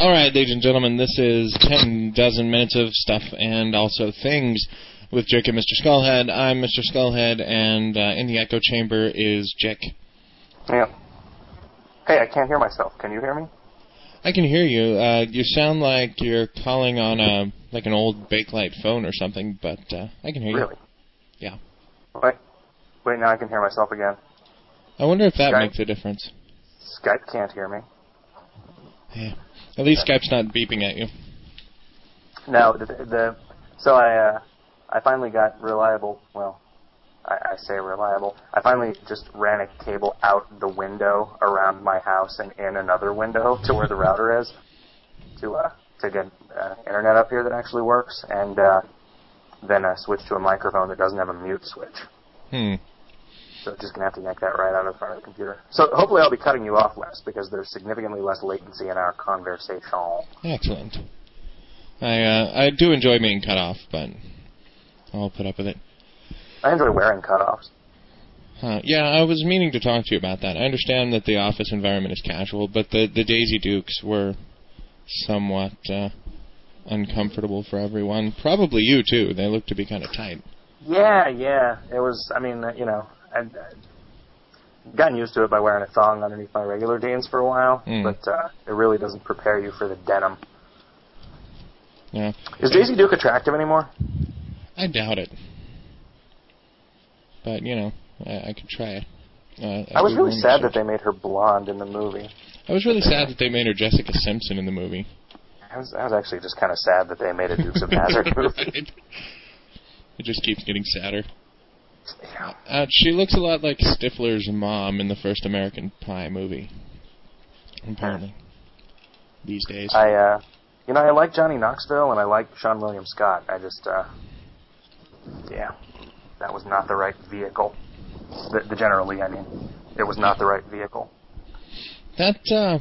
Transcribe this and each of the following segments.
All right, ladies and gentlemen, this is 10 dozen minutes of stuff and also things with Jake and Mr. Skullhead. I'm Mr. Skullhead, and in the echo chamber is Jake. Yeah. Hey, I can't hear myself. Can you hear me? I can hear you. You sound like you're calling on an old Bakelite phone or something, but I can hear you. Really? Yeah. Wait, now I can hear myself again. I wonder if that makes a difference. Skype can't hear me. Yeah. At least Skype's not beeping at you. No, so I finally got reliable, well, I say reliable. I finally just ran a cable out the window around my house and in another window to where the router is to get internet up here that actually works, and then I switched to a microphone that doesn't have a mute switch. So just going to have to yank that right out of the front of the computer. So hopefully I'll be cutting you off less because there's significantly less latency in our conversation. Excellent. I do enjoy being cut off, but I'll put up with it. I enjoy wearing cutoffs. Yeah, I was meaning to talk to you about that. I understand that the office environment is casual, but the Daisy Dukes were somewhat uncomfortable for everyone. Probably you, too. They look to be kind of tight. Yeah. It was, I'd gotten used to it by wearing a thong underneath my regular jeans for a while, but it really doesn't prepare you for the denim. Yeah. Is Daisy Duke attractive anymore? I doubt it. But, I could try it. I was really sad that they made her blonde in the movie. I was really sad that they made her Jessica Simpson in the movie. I was actually just kind of sad that they made a Dukes of Hazzard movie. It just keeps getting sadder. Yeah. She looks a lot like Stifler's mom in the first American Pie movie. Apparently. These days. I like Johnny Knoxville and I like Sean William Scott. I just, that was not the right vehicle. The General Lee, I mean. It was not the right vehicle. That,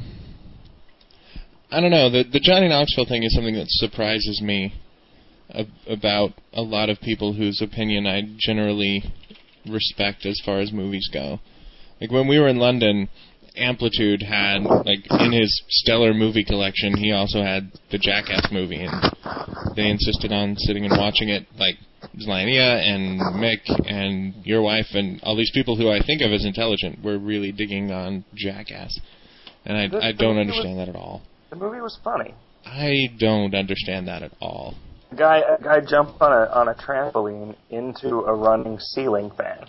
I don't know. The Johnny Knoxville thing is something that surprises me about a lot of people whose opinion I generally respect as far as movies go. Like, when we were in London, Amplitude had, in his stellar movie collection, he also had the Jackass movie, and they insisted on sitting and watching it, like Zlania and Mick and your wife and all these people who I think of as intelligent were really digging on Jackass. And I don't understand that at all. The movie was funny. I don't understand that at all. A guy jumped on a trampoline into a running ceiling fan.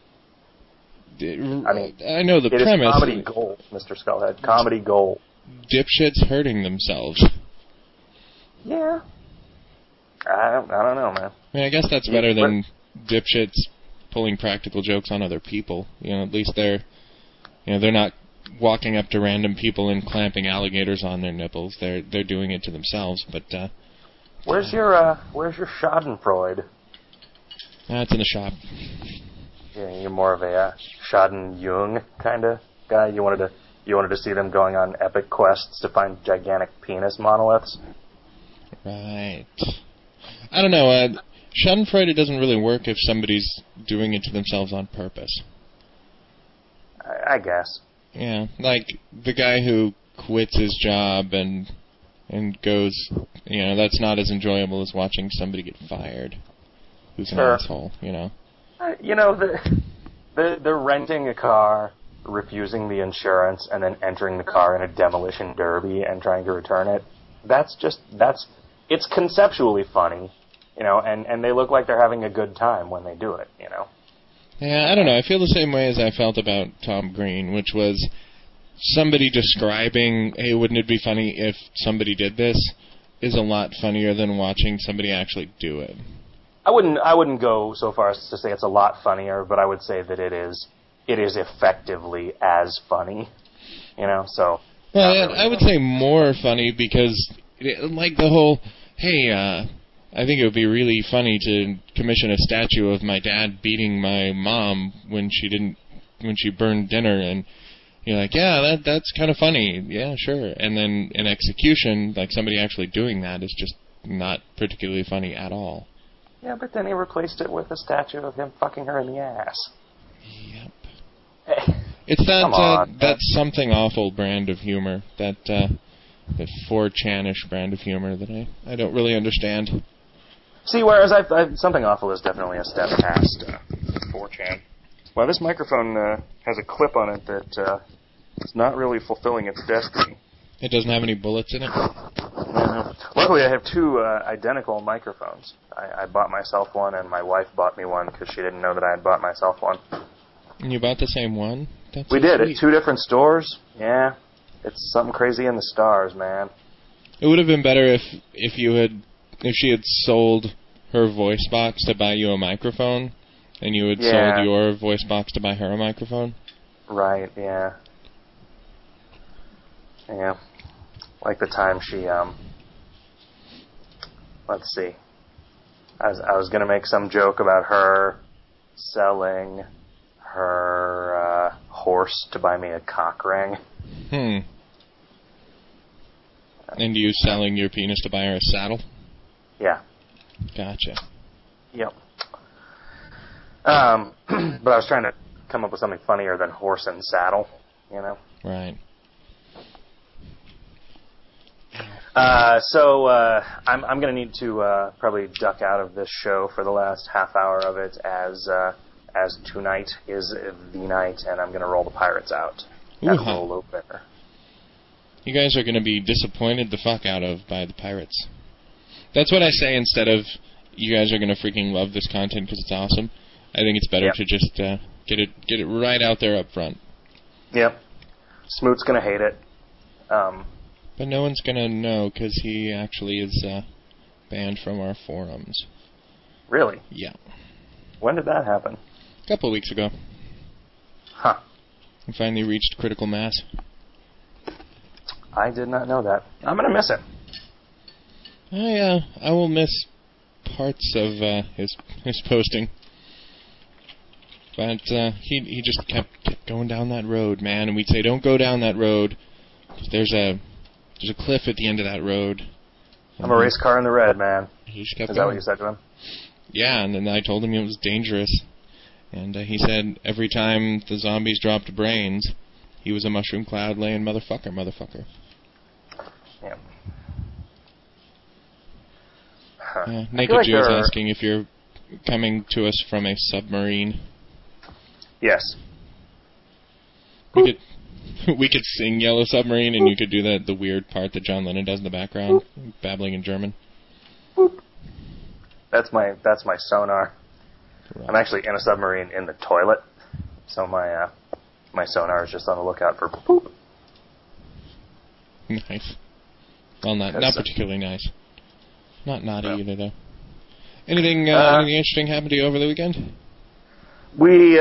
I know the premise. It is comedy gold, Mr. Skullhead. Comedy gold. Dipshits hurting themselves. Yeah. I don't know, man. I mean, I guess that's better than dipshits pulling practical jokes on other people. At least they're not walking up to random people and clamping alligators on their nipples. They're doing it to themselves, but Where's your Schadenfreude? It's in the shop. Yeah, you're more of a Schaden-Jung kind of guy. You wanted to see them going on epic quests to find gigantic penis monoliths. Right. I don't know. Schadenfreude doesn't really work if somebody's doing it to themselves on purpose. I guess. Yeah, like the guy who quits his job and goes, that's not as enjoyable as watching somebody get fired who's an asshole, They're renting a car, refusing the insurance, and then entering the car in a demolition derby and trying to return it. It's conceptually funny, and they look like they're having a good time when they do it, Yeah, I don't know. I feel the same way as I felt about Tom Green, which was somebody describing, hey, wouldn't it be funny if somebody did this, is a lot funnier than watching somebody actually do it. I wouldn't go so far as to say it's a lot funnier, but I would say that it is effectively as funny, so. Well, really. I would say more funny because, like the whole, hey, I think it would be really funny to commission a statue of my dad beating my mom when she burned dinner, and you're like, yeah, that's kind of funny, yeah, sure. And then in execution, like somebody actually doing that is just not particularly funny at all. Yeah, but then he replaced it with a statue of him fucking her in the ass. Yep. Hey, it's that something awful brand of humor that that 4chan-ish brand of humor that I don't really understand. See, whereas Something Awful is definitely a step past 4chan. Well, this microphone has a clip on it that is not really fulfilling its destiny. It doesn't have any bullets in it? Luckily, I have two identical microphones. I bought myself one, and my wife bought me one because she didn't know that I had bought myself one. And you bought the same one? We did, at two different stores. Yeah, it's something crazy in the stars, man. It would have been better if she had sold her voice box to buy you a microphone, and you had sold your voice box to buy her a microphone. Right, yeah. Yeah. Like the time she, let's see. I was going to make some joke about her selling her horse to buy me a cock ring. And you selling your penis to buy her a saddle? Yeah. Gotcha. Yep. But I was trying to come up with something funnier than horse and saddle, you know? Right. So I'm going to need to probably duck out of this show for the last half hour of it, as tonight is the night, and I'm going to roll the Pirates out. Roll opener. You guys are going to be disappointed the fuck out of by the Pirates. That's what I say instead of you guys are going to freaking love this content because it's awesome. I think it's better to just get it right out there up front. Yep. Smoot's going to hate it. But no one's going to know because he actually is banned from our forums. Really? Yeah. When did that happen? A couple of weeks ago. Huh. He finally reached critical mass. I did not know that. I'm going to miss it. I will miss parts of his posting. But he just kept going down that road, man. And we'd say, don't go down that road. There's a cliff at the end of that road. I'm a race car in the red, man. He just kept Is going. that what you said to him? Yeah, and then I told him it was dangerous. And he said every time the zombies dropped brains, he was a mushroom cloud laying motherfucker. Yeah. Naked like Joe's asking if you're coming to us from a submarine. Yes. We could sing Yellow Submarine, and you could do the weird part that John Lennon does in the background, babbling in German. That's my sonar. Right. I'm actually in a submarine in the toilet, so my sonar is just on the lookout for poop. Nice. Well, not particularly nice. Not naughty either, though. Anything interesting happened to you over the weekend? We,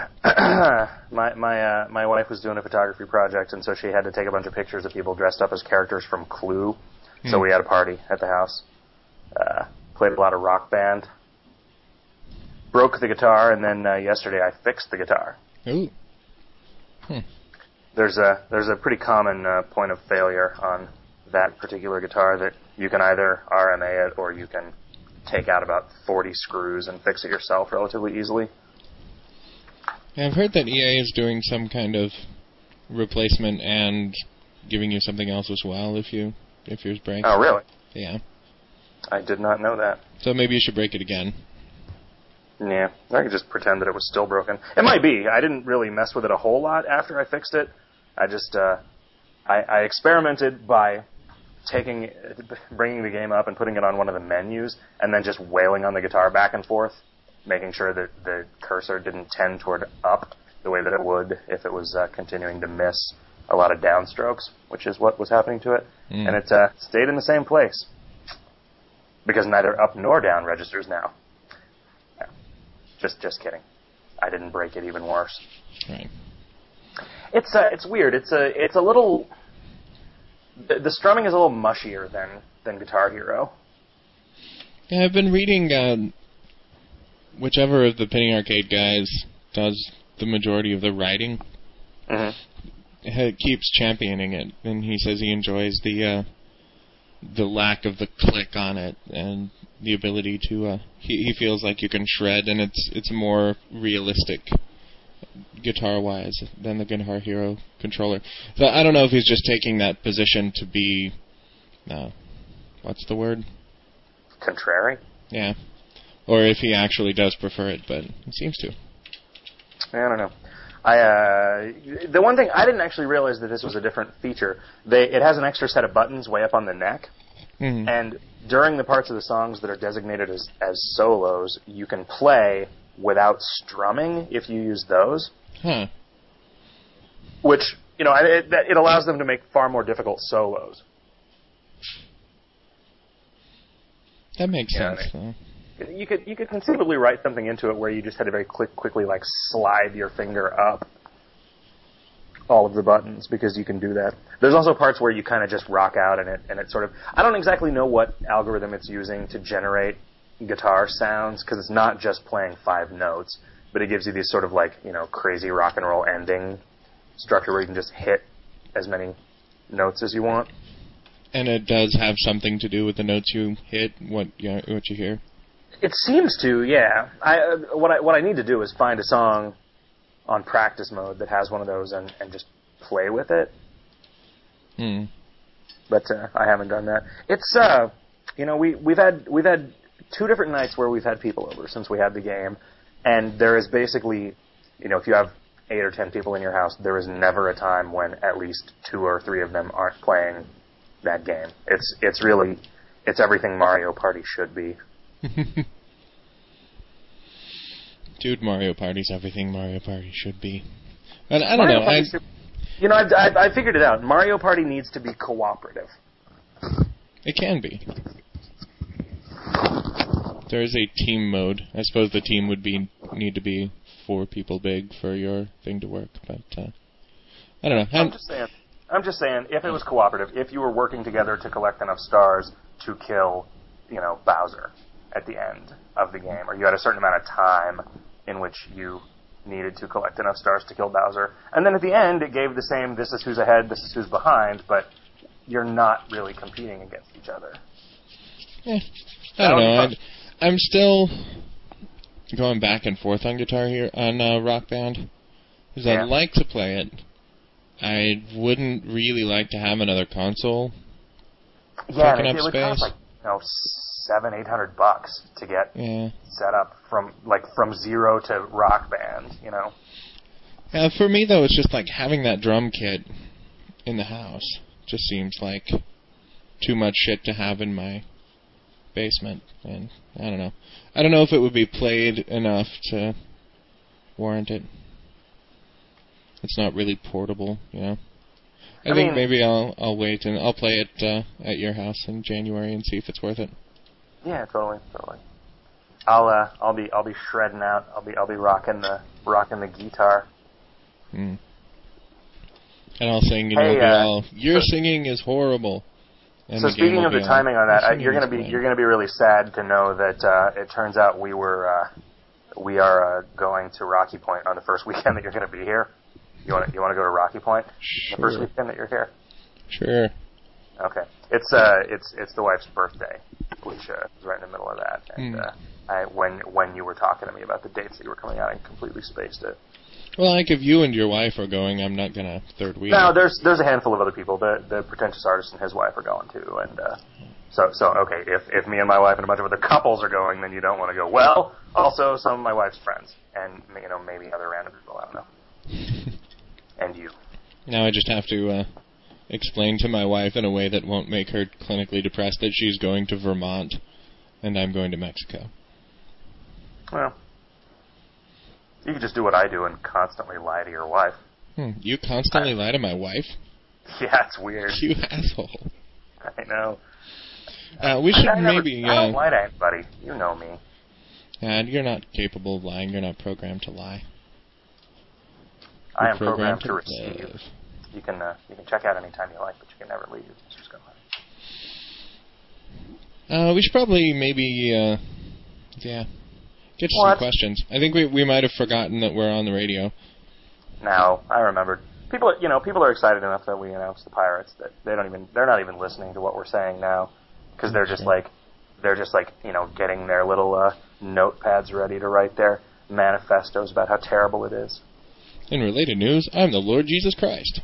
my wife was doing a photography project, and so she had to take a bunch of pictures of people dressed up as characters from Clue. So we had a party at the house. Played a lot of Rock Band. Broke the guitar, and then yesterday I fixed the guitar. Ooh. There's a pretty common point of failure on that particular guitar that you can either RMA it or you can take out about 40 screws and fix it yourself relatively easily. Yeah, I've heard that EA is doing some kind of replacement and giving you something else as well if yours breaks. Oh, really? Yeah. I did not know that. So maybe you should break it again. Yeah, I could just pretend that it was still broken. It might be. I didn't really mess with it a whole lot after I fixed it. I just I experimented by bringing the game up and putting it on one of the menus, and then just wailing on the guitar back and forth, making sure that the cursor didn't tend toward up the way that it would if it was continuing to miss a lot of downstrokes, which is what was happening to it. And it stayed in the same place, because neither up nor down registers now. Yeah. Just kidding. I didn't break it even worse. Right. It's weird. It's a little. The strumming is a little mushier than Guitar Hero. Yeah, I've been reading. Whichever of the Penny Arcade guys does the majority of the writing, keeps championing it, and he says he enjoys the lack of the click on it and the ability to. He feels like you can shred, and it's more realistic guitar-wise than the Guitar Hero controller. So I don't know if he's just taking that position to be, what's the word? Contrary? Yeah. Or if he actually does prefer it, but he seems to. I don't know. The one thing, I didn't actually realize that this was a different feature. It has an extra set of buttons way up on the neck, and during the parts of the songs that are designated as solos, you can play without strumming if you use those. Huh. Which, it allows them to make far more difficult solos. That makes sense, though. You could conceivably write something into it where you just had to very quickly slide your finger up all of the buttons, because you can do that. There's also parts where you kind of just rock out and it sort of... I don't exactly know what algorithm it's using to generate guitar sounds, because it's not just playing 5 notes, but it gives you these sort of crazy rock and roll ending structure where you can just hit as many notes as you want. And it does have something to do with the notes you hit, what you hear? It seems to, yeah. What I need to do is find a song on practice mode that has one of those and just play with it. But I haven't done that. It's we've had 2 different nights where we've had people over since we had the game, and there is basically, if you have 8 or 10 people in your house, there is never a time when at least 2 or 3 of them aren't playing that game. It's everything Mario Party should be. Dude, Mario Party's everything Mario Party should be. And I don't know. I figured it out. Mario Party needs to be cooperative. It can be. There is a team mode. I suppose the team would need to be 4 people big for your thing to work, but I don't know. I'm just saying, if it was cooperative, if you were working together to collect enough stars to kill, Bowser at the end of the game, or you had a certain amount of time in which you needed to collect enough stars to kill Bowser, and then at the end it gave the same, this is who's ahead, this is who's behind, but you're not really competing against each other. Yeah. I don't know. I'm still going back and forth on Guitar Hero, on Rock Band, because I'd like to play it. I wouldn't really like to have another console taking up it would space. Cost $700-800 to get set up from 0 to Rock Band, Yeah, for me though, it's just having that drum kit in the house just seems like too much shit to have in my basement, and I don't know. I don't know if it would be played enough to warrant it. It's not really portable, I think maybe I'll wait and I'll play it at your house in January and see if it's worth it. Yeah, totally. I'll be shredding out. I'll be rocking the guitar. And I'll sing, your singing is horrible. And so speaking of the timing on that, you're gonna be really sad to know that it turns out we are going to Rocky Point on the first weekend that you're going to be here. You want to go to Rocky Point the first weekend that you're here? Sure. Okay. It's the wife's birthday, which is right in the middle of that. And when you were talking to me about the dates that you were coming out, I completely spaced it. Well, if you and your wife are going, I'm not gonna third wheel. No, there's a handful of other people. The pretentious artist and his wife are going too, and so okay. If me and my wife and a bunch of other couples are going, then you don't want to go. Well, also some of my wife's friends, and maybe other random people. I don't know. And you. Now I just have to explain to my wife in a way that won't make her clinically depressed that she's going to Vermont and I'm going to Mexico. Well, you could just do what I do and constantly lie to your wife. You constantly lie to my wife? Yeah, it's weird. You asshole. I know. We should maybe... I don't lie to anybody. You know me. You're not capable of lying. You're not programmed to lie. I am programmed to receive. You can check out anytime you like, but you can never leave. It's just we should probably maybe, get to some questions. I think we might have forgotten that we're on the radio. No, I remembered. People are excited enough that we announced the Pirates that they're not even listening to what we're saying now, because they're just getting their little notepads ready to write their manifestos about how terrible it is. In related news, I'm the Lord Jesus Christ.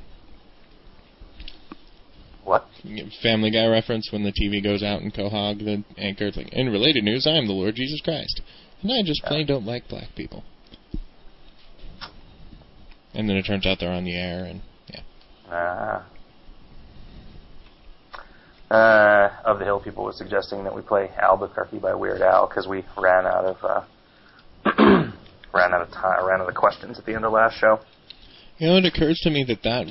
What? Family Guy reference when the TV goes out in Quahog, the anchor, like, in related news, I am the Lord Jesus Christ. And I just plain don't like black people. And then it turns out they're on the air, and yeah. Of the Hill people were suggesting that we play Albuquerque by Weird Al because we ran out of time, ran out of the questions at the end of last show. You know, it occurs to me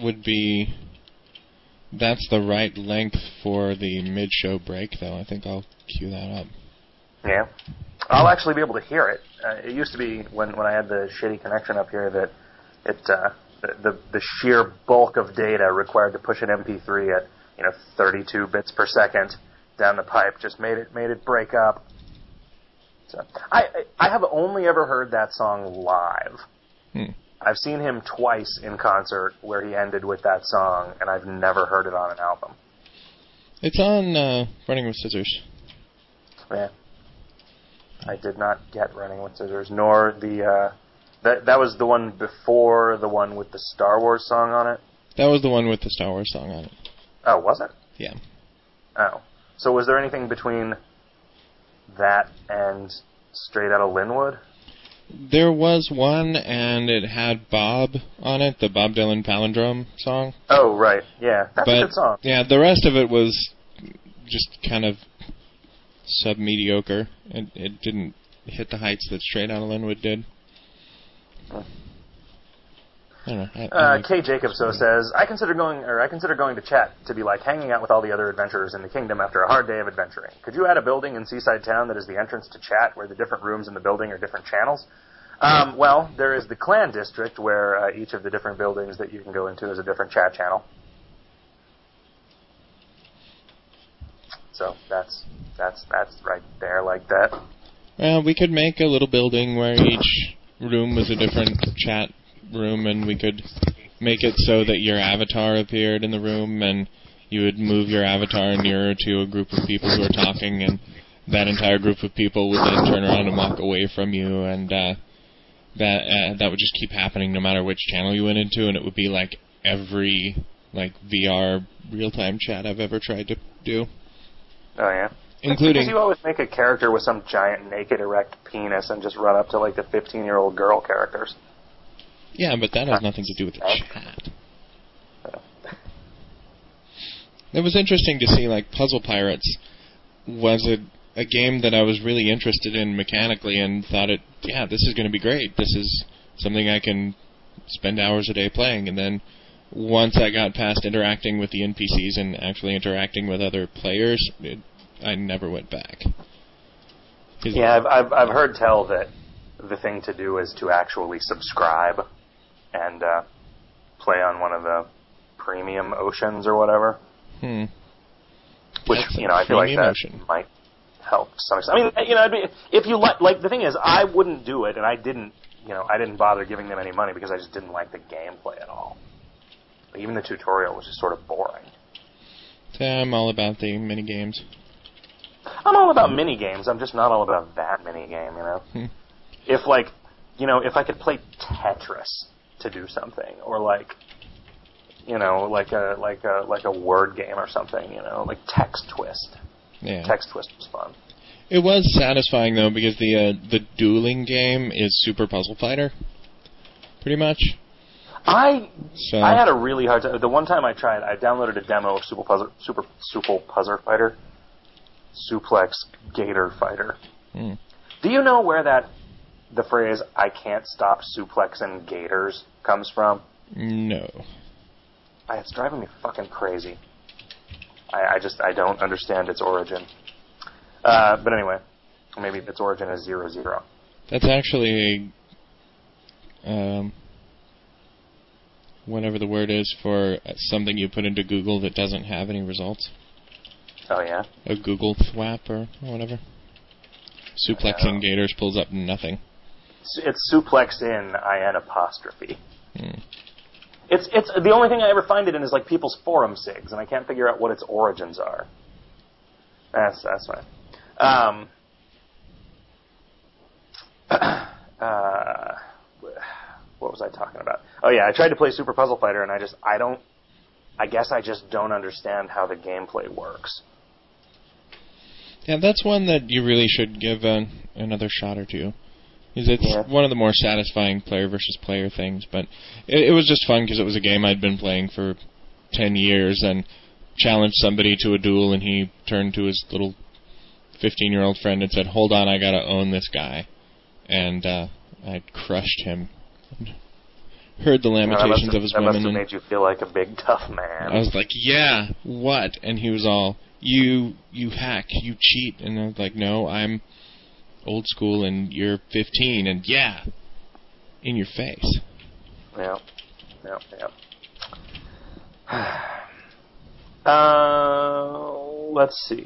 that's the right length for the mid-show break, though. I think I'll cue that up. Yeah. I'll actually be able to hear it. It used to be, when I had the shitty connection up here, that the sheer bulk of data required to push an MP3 at 32 bits per second down the pipe just made it break up. So I have only ever heard that song live. I've seen him twice in concert where he ended with that song, and I've never heard it on an album. It's on Running with Scissors. Yeah. I did not get Running with Scissors, nor the... That was the one before the one with the Star Wars song on it? That was the one with the Star Wars song on it. Oh, was it? Yeah. Oh. So was there anything between that and Straight Outta Linwood? There was one, and it had Bob on it, the Bob Dylan Palindrome song. Oh, right. Yeah, that's a good song. Yeah, the rest of it was just kind of sub-mediocre. It didn't hit the heights that Straight Outta Linwood did. I don't know. Kay Jacobso says, I consider going to chat to be like hanging out with all the other adventurers in the kingdom after a hard day of adventuring. Could you add a building in Seaside Town that is the entrance to chat, where the different rooms in the building are different channels? Well, there is the clan district, where each of the different buildings that you can go into is a different chat channel. So that's right there like that. Well, we could make a little building where each room was a different chat room, and we could make it so that your avatar appeared in the room, and you would move your avatar nearer to a group of people who are talking, and that entire group of people would then turn around and walk away from you, and that would just keep happening no matter which channel you went into, and it would be like every VR real-time chat I've ever tried to do. Oh, yeah? Including... Because you always make a character with some giant, naked, erect penis and just run up to, the 15-year-old girl characters. Yeah, but that has nothing to do with the chat. It was interesting to see, Puzzle Pirates was a game that I was really interested in mechanically and thought this is going to be great. This is something I can spend hours a day playing. And then once I got past interacting with the NPCs and actually interacting with other players, I never went back. Yeah, I've heard tell that the thing to do is to actually subscribe and play on one of the premium oceans or whatever. Which, I feel like that might help to some extent. I mean, if you like, the thing is, I wouldn't do it, and I didn't bother giving them any money because I just didn't like the gameplay at all. Even the tutorial was just sort of boring. I'm all about the mini games. I'm all about mini games. I'm just not all about that mini game. If if I could play Tetris to do something, or like a word game or something, like Text Twist. Yeah. Text Twist was fun. It was satisfying though, because the dueling game is Super Puzzle Fighter, pretty much. I had a really hard time. The one time I tried, I downloaded a demo of Super Puzzle Fighter, Suplex Gator Fighter. Do you know where the phrase "I can't stop suplexing gators" comes from? No. It's driving me fucking crazy. I don't understand its origin. But anyway, maybe its origin is 00. That's actually whatever the word is for something you put into Google that doesn't have any results. Oh, yeah? A Google thwap or whatever. Suplexing gators pulls up nothing. It's suplex in IN apostrophe. It's the only thing I ever find it in is people's forum sigs, and I can't figure out what its origins are. That's fine. What was I talking about? Oh yeah, I tried to play Super Puzzle Fighter, and I guess I just don't understand how the gameplay works. Yeah, that's one that you really should give another shot or two. Because it's one of the more satisfying player versus player things. But it was just fun because it was a game I'd been playing for 10 years and challenged somebody to a duel, and he turned to his little 15-year-old friend and said, "Hold on, I gotta own this guy." And I crushed him. Heard the lamentations of his women. That must have made you feel like a big, tough man. I was like, yeah, what? And he was all, you hack, you cheat. And I was like, no, I'm old school and you're 15, and yeah, in your face. Yeah. Let's see.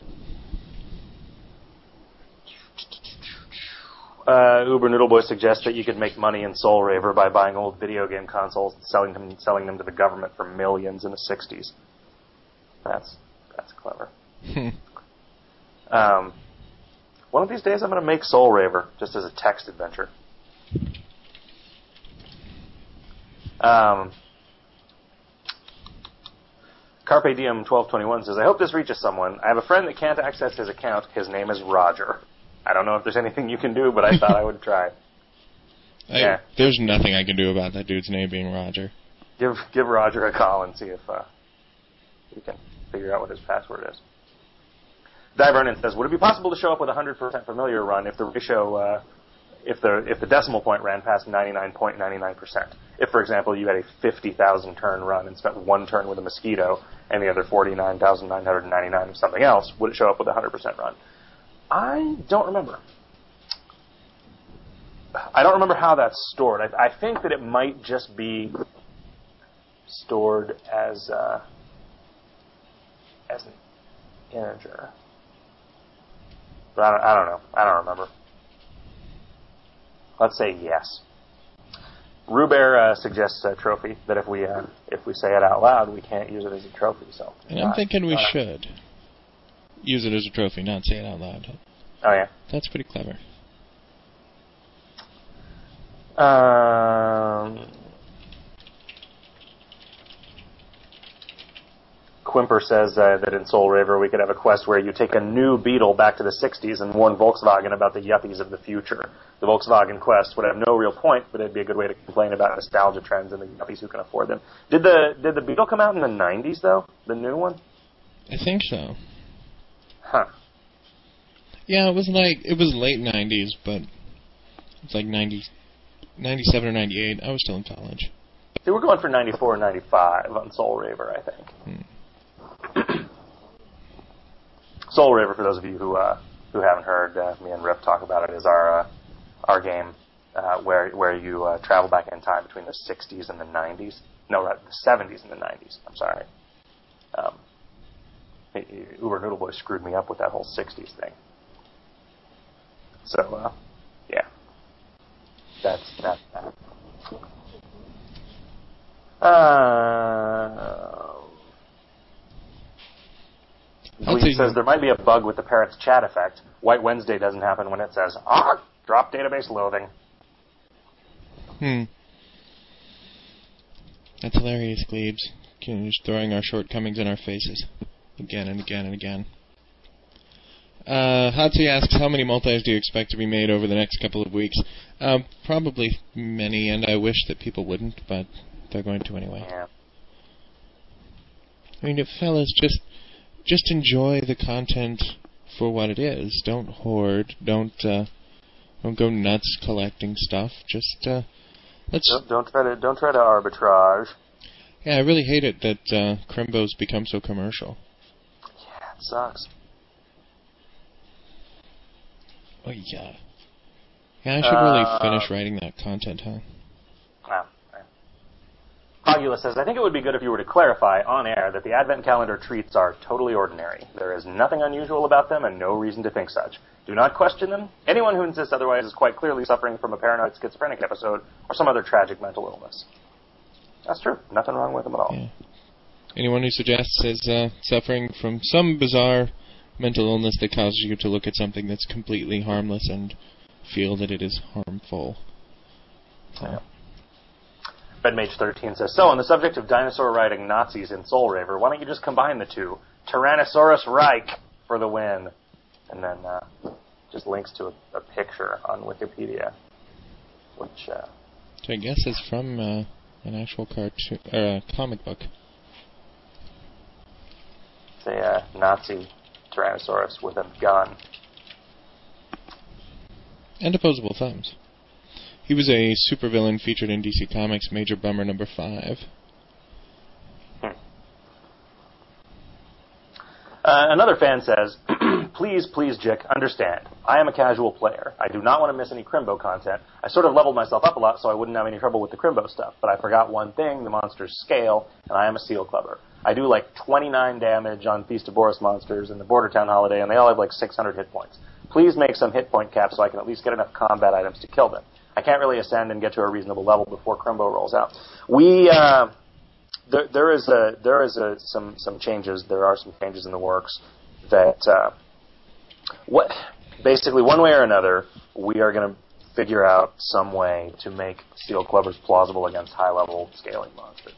Uber Noodle Boy suggests that you could make money in Soul Raver by buying old video game consoles and selling them to the government for millions in the 60s. That's clever. One of these days I'm going to make Soul Raver just as a text adventure. Carpe Diem 1221 says, I hope this reaches someone. I have a friend that can't access his account. His name is Roger. I don't know if there's anything you can do, but I thought I would try. There's nothing I can do about that dude's name being Roger. Give Roger a call and see if you can figure out what his password is. Di Vernon says, would it be possible to show up with a 100% familiar run if the ratio, if the decimal point ran past 99.99%? If, for example, you had a 50,000 turn run and spent one turn with a mosquito and the other 49,999 of something else, would it show up with a 100% run? I don't remember. I don't remember how that's stored. I think that it might just be stored as an integer. But I don't know. I don't remember. Let's say yes. Rubear suggests a trophy that if we say it out loud, we can't use it as a trophy. So. And I'm thinking we should use it as a trophy, not say it out loud. Oh, yeah? That's pretty clever. Quimper says that in Soul Raver we could have a quest where you take a new Beetle back to the 60s and warn Volkswagen about the yuppies of the future. The Volkswagen quest would have no real point, but it'd be a good way to complain about nostalgia trends and the yuppies who can afford them. Did the Beetle come out in the 90s, though? The new one? I think so. Huh. Yeah, it was late 90s, but it's like 97 or 98. I was still in college. They were going for 94 or 95 on Soul Raver, I think. Soul Raver, for those of you who haven't heard me and Rip talk about it, is our game where you travel back in time between the 60s and the 90s. No, right, the 70s and the 90s. I'm sorry. Uber Noodle Boy screwed me up with that whole 60s thing. So, yeah. That's that. Glee says there might be a bug with the parrot's chat effect. White Wednesday doesn't happen when it says, drop database loathing. That's hilarious, Glebes. Just throwing our shortcomings in our faces. Again and again and again. Hatsi asks, how many multis do you expect to be made over the next couple of weeks? Probably many, and I wish that people wouldn't, but they're going to anyway. Yeah. I mean, fellas, just enjoy the content for what it is. Don't hoard. Don't go nuts collecting stuff. Just let's. Don't try to arbitrage. Yeah, I really hate it that Crimbo's become so commercial. Yeah, it sucks. Oh, yeah. Yeah, I should really finish writing that content, huh? Wow. Hogula says, I think it would be good if you were to clarify on air that the Advent calendar treats are totally ordinary. There is nothing unusual about them and no reason to think such. Do not question them. Anyone who insists otherwise is quite clearly suffering from a paranoid schizophrenic episode or some other tragic mental illness. That's true. Nothing wrong with them at all. Yeah. Anyone who suggests is suffering from some bizarre mental illness that causes you to look at something that's completely harmless and feel that it is harmful. Yeah. BedMage13 says, so, on the subject of dinosaur-riding Nazis in Soul Raver, why don't you just combine the two? Tyrannosaurus Reich for the win. And then just links to a picture on Wikipedia, which I guess is from an actual cartoon or a comic book. It's a Nazi Tyrannosaurus with a gun. And opposable thumbs. He was a supervillain featured in DC Comics Major Bummer number 5. Another fan says, please, Jick, understand. I am a casual player. I do not want to miss any Crimbo content. I sort of leveled myself up a lot so I wouldn't have any trouble with the Crimbo stuff, but I forgot one thing, the monsters scale, and I am a Seal Clubber. I do like 29 damage on Feast of Boris monsters and the Bordertown Holiday, and they all have like 600 hit points. Please make some hit point caps so I can at least get enough combat items to kill them. I can't really ascend and get to a reasonable level before Crimbo rolls out. There is some changes. There are some changes in the works that basically one way or another we are going to figure out some way to make Seal Clubbers plausible against high level scaling monsters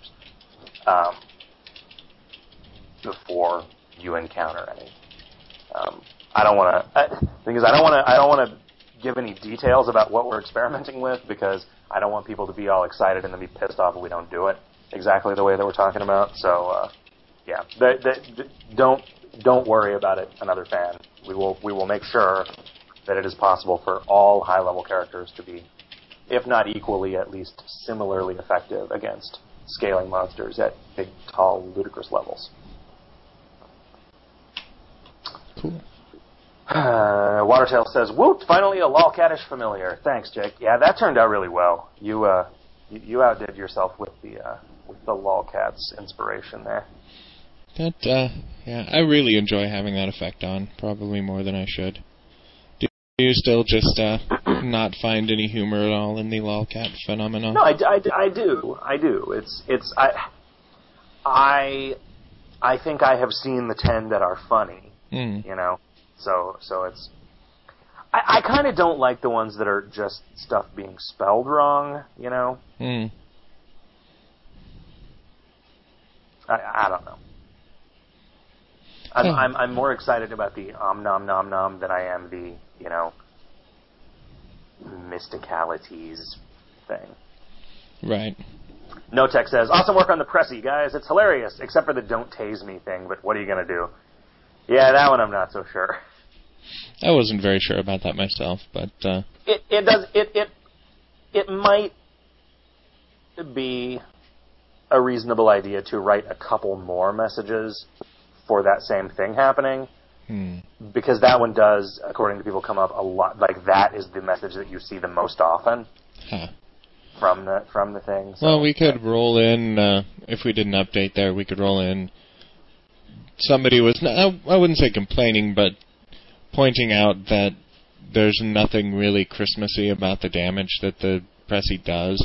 before you encounter any. I don't want to give any details about what we're experimenting with because I don't want people to be all excited and then be pissed off if we don't do it exactly the way that we're talking about. So, yeah, don't worry about it, another fan. We will make sure that it is possible for all high-level characters to be, if not equally, at least similarly effective against scaling monsters at big, tall, ludicrous levels. Cool. Watertail says, "Woot! Finally a lolcatish familiar. Thanks, Jake. Yeah, that turned out really well. You outdid yourself with the lolcats inspiration there." Yeah, I really enjoy having that effect on. Probably more than I should. Do you still just not find any humor at all in the lolcat phenomenon? No, I do. I think I have seen the 10 that are funny. You know. So it's... I kind of don't like the ones that are just stuff being spelled wrong, you know? I don't know. I'm more excited about the nom nom nom than I am the, you know, mysticalities thing. Right. NoTech says, awesome work on the Pressy, guys. It's hilarious, except for the don't tase me thing, but what are you going to do? Yeah, that one I'm not so sure. I wasn't very sure about that myself, but it might be a reasonable idea to write a couple more messages for that same thing happening, because that one does, according to people, come up a lot. Like that is the message that you see the most often from the thing. So, well, we could roll in if we did an update there. We could roll in. Somebody was, I wouldn't say complaining, but pointing out that there's nothing really Christmassy about the damage that the Pressy does.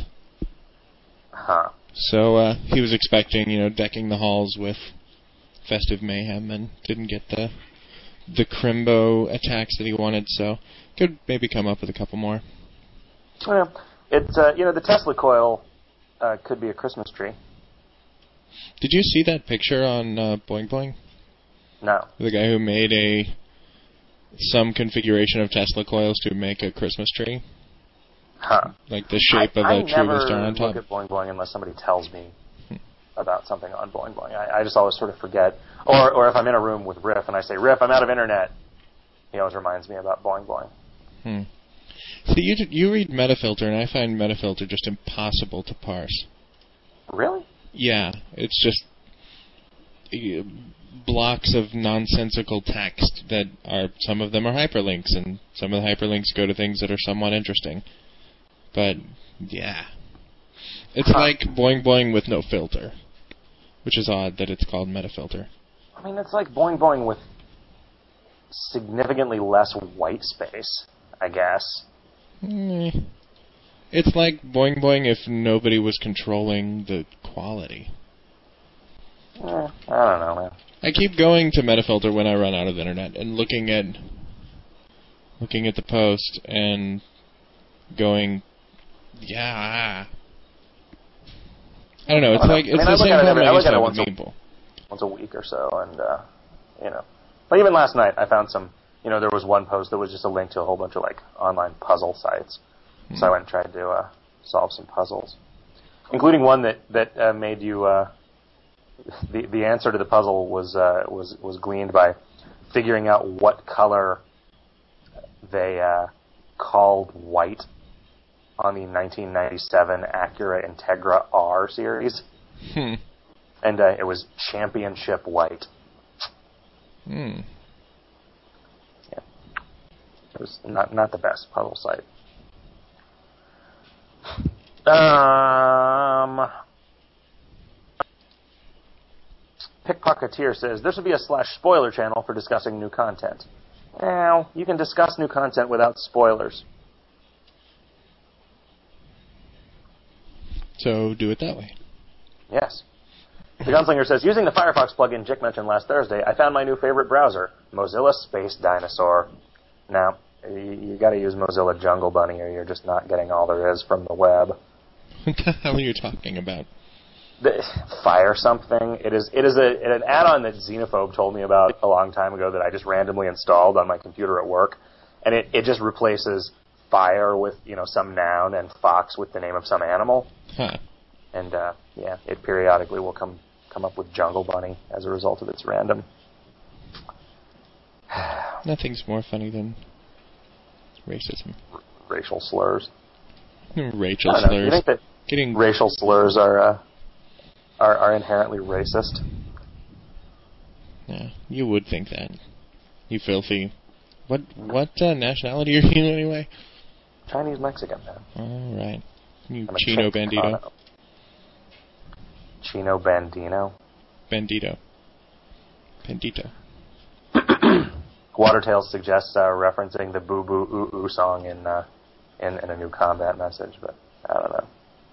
So he was expecting, decking the halls with festive mayhem and didn't get the Crimbo attacks that he wanted, so could maybe come up with a couple more. Well, it's, the Tesla coil could be a Christmas tree. Did you see that picture on Boing Boing? No. The guy who made some configuration of Tesla coils to make a Christmas tree? Like the shape of a tree with a star on top? I never look at Boing Boing unless somebody tells me about something on Boing Boing. I just always sort of forget. Or if I'm in a room with Riff and I say, Riff, I'm out of internet, he always reminds me about Boing Boing. See, you read Metafilter, and I find Metafilter just impossible to parse. Really? Yeah, it's just blocks of nonsensical text that are, some of them are hyperlinks, and some of the hyperlinks go to things that are somewhat interesting. But, yeah. It's like Boing Boing with no filter, which is odd that it's called Metafilter. I mean, it's like Boing Boing with significantly less white space, I guess. It's like Boing Boing if nobody was controlling the quality. I don't know, man. I keep going to Metafilter when I run out of internet and looking at the post and going, yeah. I don't know. It's like it's the same problem I used to have with Meeple. Once a week or so, and But even last night, I found some. There was one post that was just a link to a whole bunch of like online puzzle sites. So I went and tried to solve some puzzles, including one that made you. The answer to the puzzle was gleaned by figuring out what color they called white on the 1997 Acura Integra R series. And it was championship white. Yeah. It was not the best puzzle site. Pickpocketeer says, this would be a /spoiler channel for discussing new content. Well, you can discuss new content without spoilers. So do it that way. Yes. The Gunslinger says, using the Firefox plugin Jick mentioned last Thursday, I found my new favorite browser, Mozilla Space Dinosaur. Now, you got to use Mozilla Jungle Bunny, or you're just not getting all there is from the web. What the hell are you talking about? Fire something. It is an add-on that Xenophobe told me about a long time ago that I just randomly installed on my computer at work, and it just replaces fire with some noun and fox with the name of some animal. Huh. And it periodically will come up with Jungle Bunny as a result of its random. Nothing's more funny than racism. Racial slurs. Racial slurs. Do you think that racial slurs are inherently racist? Yeah, you would think that. You filthy. What nationality are you anyway? Chinese Mexican, man. All right. You Chino Bandito. Chino Bandino? Bandito. Bandito. Watertail suggests referencing the Boo Boo Ooh Ooh song in a new combat message, but I don't know.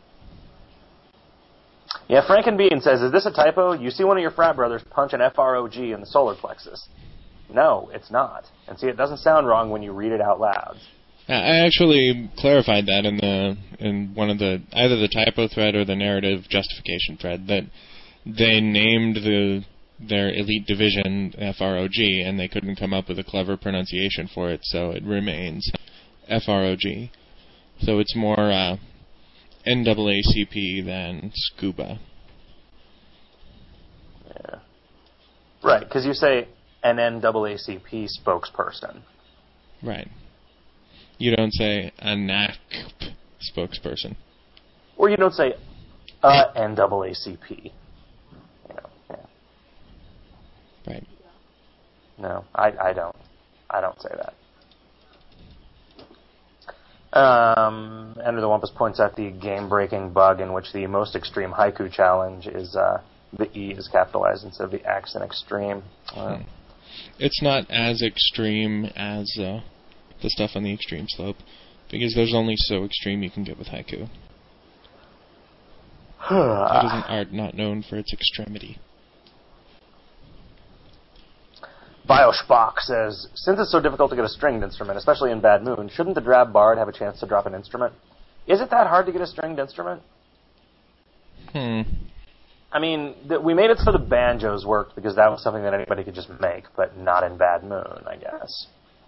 Yeah, Frankenbean says, is this a typo? You see one of your frat brothers punch an FROG in the solar plexus. No, it's not. And see, it doesn't sound wrong when you read it out loud. I actually clarified that in one of either the typo thread or the narrative justification thread, that they named their elite division FROG, and they couldn't come up with a clever pronunciation for it, so it remains FROG. So it's more NAACP than scuba. Yeah. Right, because you say an NAACP spokesperson. Right. You don't say a NAACP spokesperson. Or you don't say a NAACP. Yeah. Right. No, I don't. I don't say that. Enter the Wampus points out the game-breaking bug in which the most extreme haiku challenge is the E is capitalized instead of the X in extreme. It's not as extreme as the stuff on the extreme slope, because there's only so extreme you can get with haiku. It is an art not known for its extremity. Biospock says, since it's so difficult to get a stringed instrument, especially in Bad Moon, shouldn't the drab bard have a chance to drop an instrument? Is it that hard to get a stringed instrument? I mean, we made it so the banjos worked because that was something that anybody could just make, but not in Bad Moon, I guess.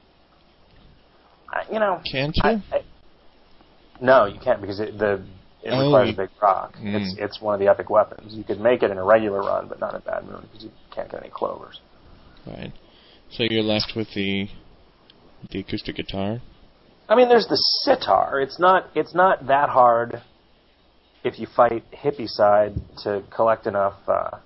Can't you? No, you can't, because it requires a big proc. It's one of the epic weapons. You could make it in a regular run, but not in Bad Moon, because you can't get any clovers. Right. So you're left with the acoustic guitar? I mean, there's the sitar. It's not that hard if you fight Hippie Side to collect enough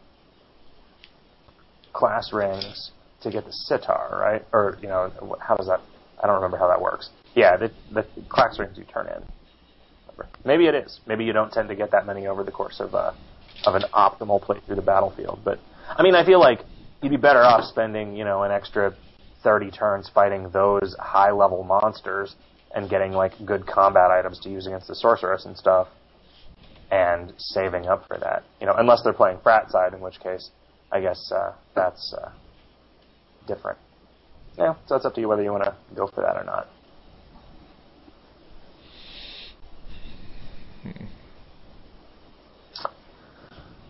class rings to get the sitar, right? Or, how does that... I don't remember how that works. Yeah, the class rings you turn in. Maybe it is. Maybe you don't tend to get that many over the course of an optimal play through the battlefield. But, I mean, I feel like you'd be better off spending, an extra 30 turns fighting those high-level monsters and getting, good combat items to use against the sorceress and stuff, and saving up for that. Unless they're playing frat side, in which case, I guess that's different. Yeah, so it's up to you whether you want to go for that or not.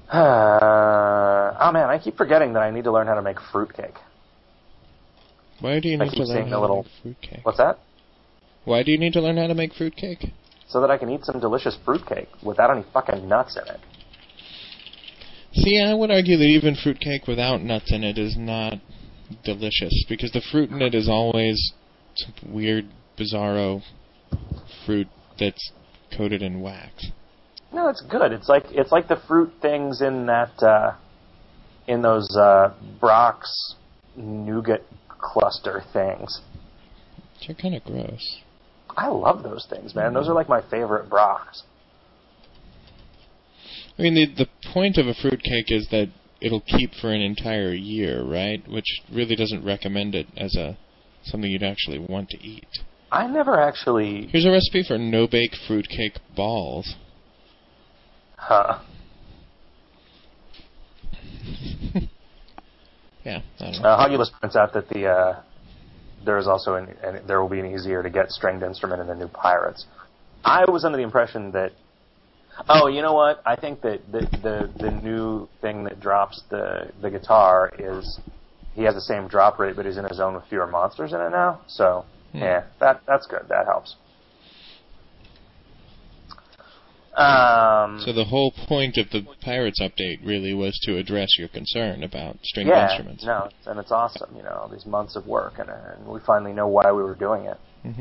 Oh man, I keep forgetting that I need to learn how to make fruitcake. Why do you need to learn how to make fruitcake? What's that? Why do you need to learn how to make fruitcake? So that I can eat some delicious fruitcake without any fucking nuts in it. See, I would argue that even fruitcake without nuts in it is not delicious, because the fruit in it is always some weird, bizarro fruit that's coated in wax. No, it's good. It's like the fruit things in that in those Brock's nougat cluster things. They're kind of gross. I love those things, man. Those are like my favorite Brock's. I mean, the point of a fruitcake is that it'll keep for an entire year, right? Which really doesn't recommend it as something you'd actually want to eat. I never actually... Here's a recipe for no-bake fruitcake balls. Huh. Yeah, I don't know. Hogulus points out that there is also there will be an easier to get stringed instrument in the new Pirates. I was under the impression that... Oh, you know what? I think that the new thing that drops the guitar is he has the same drop rate, but he's in a zone with fewer monsters in it now. So, yeah, that's good. That helps. So the whole point of the Pirates update really was to address your concern about stringed instruments. Yeah, no, and it's awesome. You know, these months of work, and we finally know why we were doing it. Mm-hmm.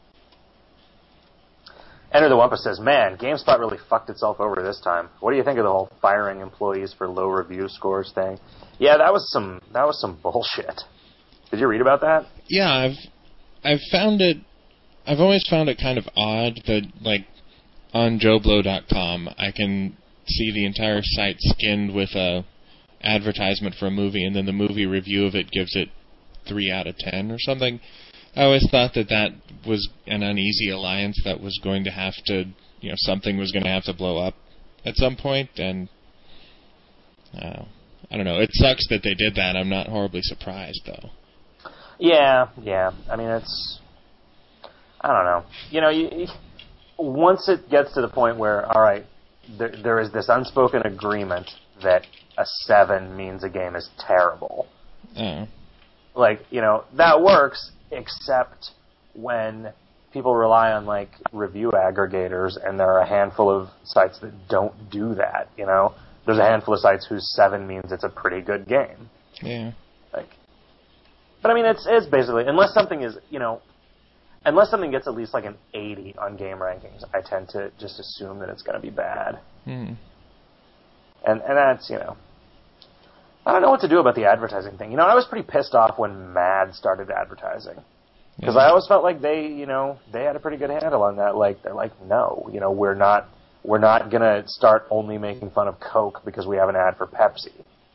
Enter the Wumpus says, man, GameSpot really fucked itself over this time. What do you think of the whole firing employees for low review scores thing? Yeah, that was some bullshit. Did you read about that? Yeah, I've always found it kind of odd that, like, on JoBlo.com, I can see the entire site skinned with a advertisement for a movie, and then the movie review of it gives it 3 out of 10 or something. I always thought that was an uneasy alliance that was going to have to, something was going to have to blow up at some point, and I don't know. It sucks that they did that. I'm not horribly surprised, though. Yeah. I mean, I don't know. Once it gets to the point where, all right, there is this unspoken agreement that a 7 means a game is terrible. Oh. Like, that works, except when people rely on, like, review aggregators, and there are a handful of sites that don't do that, There's a handful of sites whose 7 means it's a pretty good game. Yeah. But, I mean, it's basically, unless something is, unless something gets at least like an 80 on game rankings, I tend to just assume that it's going to be bad. Hmm. And that's, I don't know what to do about the advertising thing. I was pretty pissed off when Mad started advertising. Because I always felt like they had a pretty good handle on that. Like, they're like, no, we're not going to start only making fun of Coke because we have an ad for Pepsi.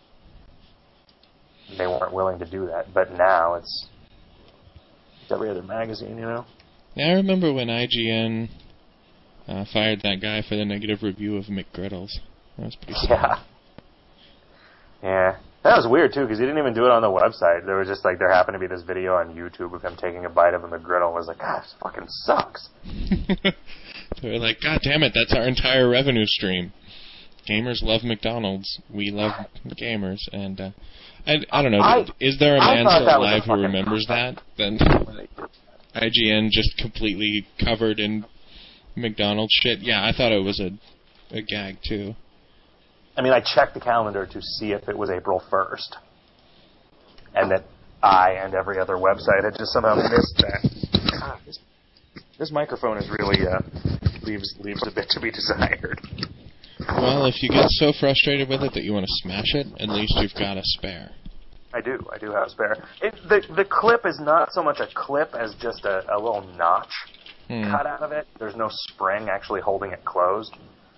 They weren't willing to do that. But now it's every other magazine, Yeah, I remember when IGN fired that guy for the negative review of McGriddles. That was pretty sad. Yeah. That was weird, too, because he didn't even do it on the website. There was just, there happened to be this video on YouTube of him taking a bite of a McGriddle and was like, this fucking sucks. They were like, God damn it, that's our entire revenue stream. Gamers love McDonald's. We love gamers. And, I don't know. Is there a man still alive who remembers that? Then IGN just completely covered in McDonald's shit. Yeah, I thought it was a gag, too. I mean, I checked the calendar to see if it was April 1st. And that I and every other website had just somehow missed that. God, this microphone is really leaves a bit to be desired. Well, if you get so frustrated with it that you want to smash it, at least you've got a spare. I do have a spare. The clip is not so much a clip as just a little notch cut out of it. There's no spring actually holding it closed.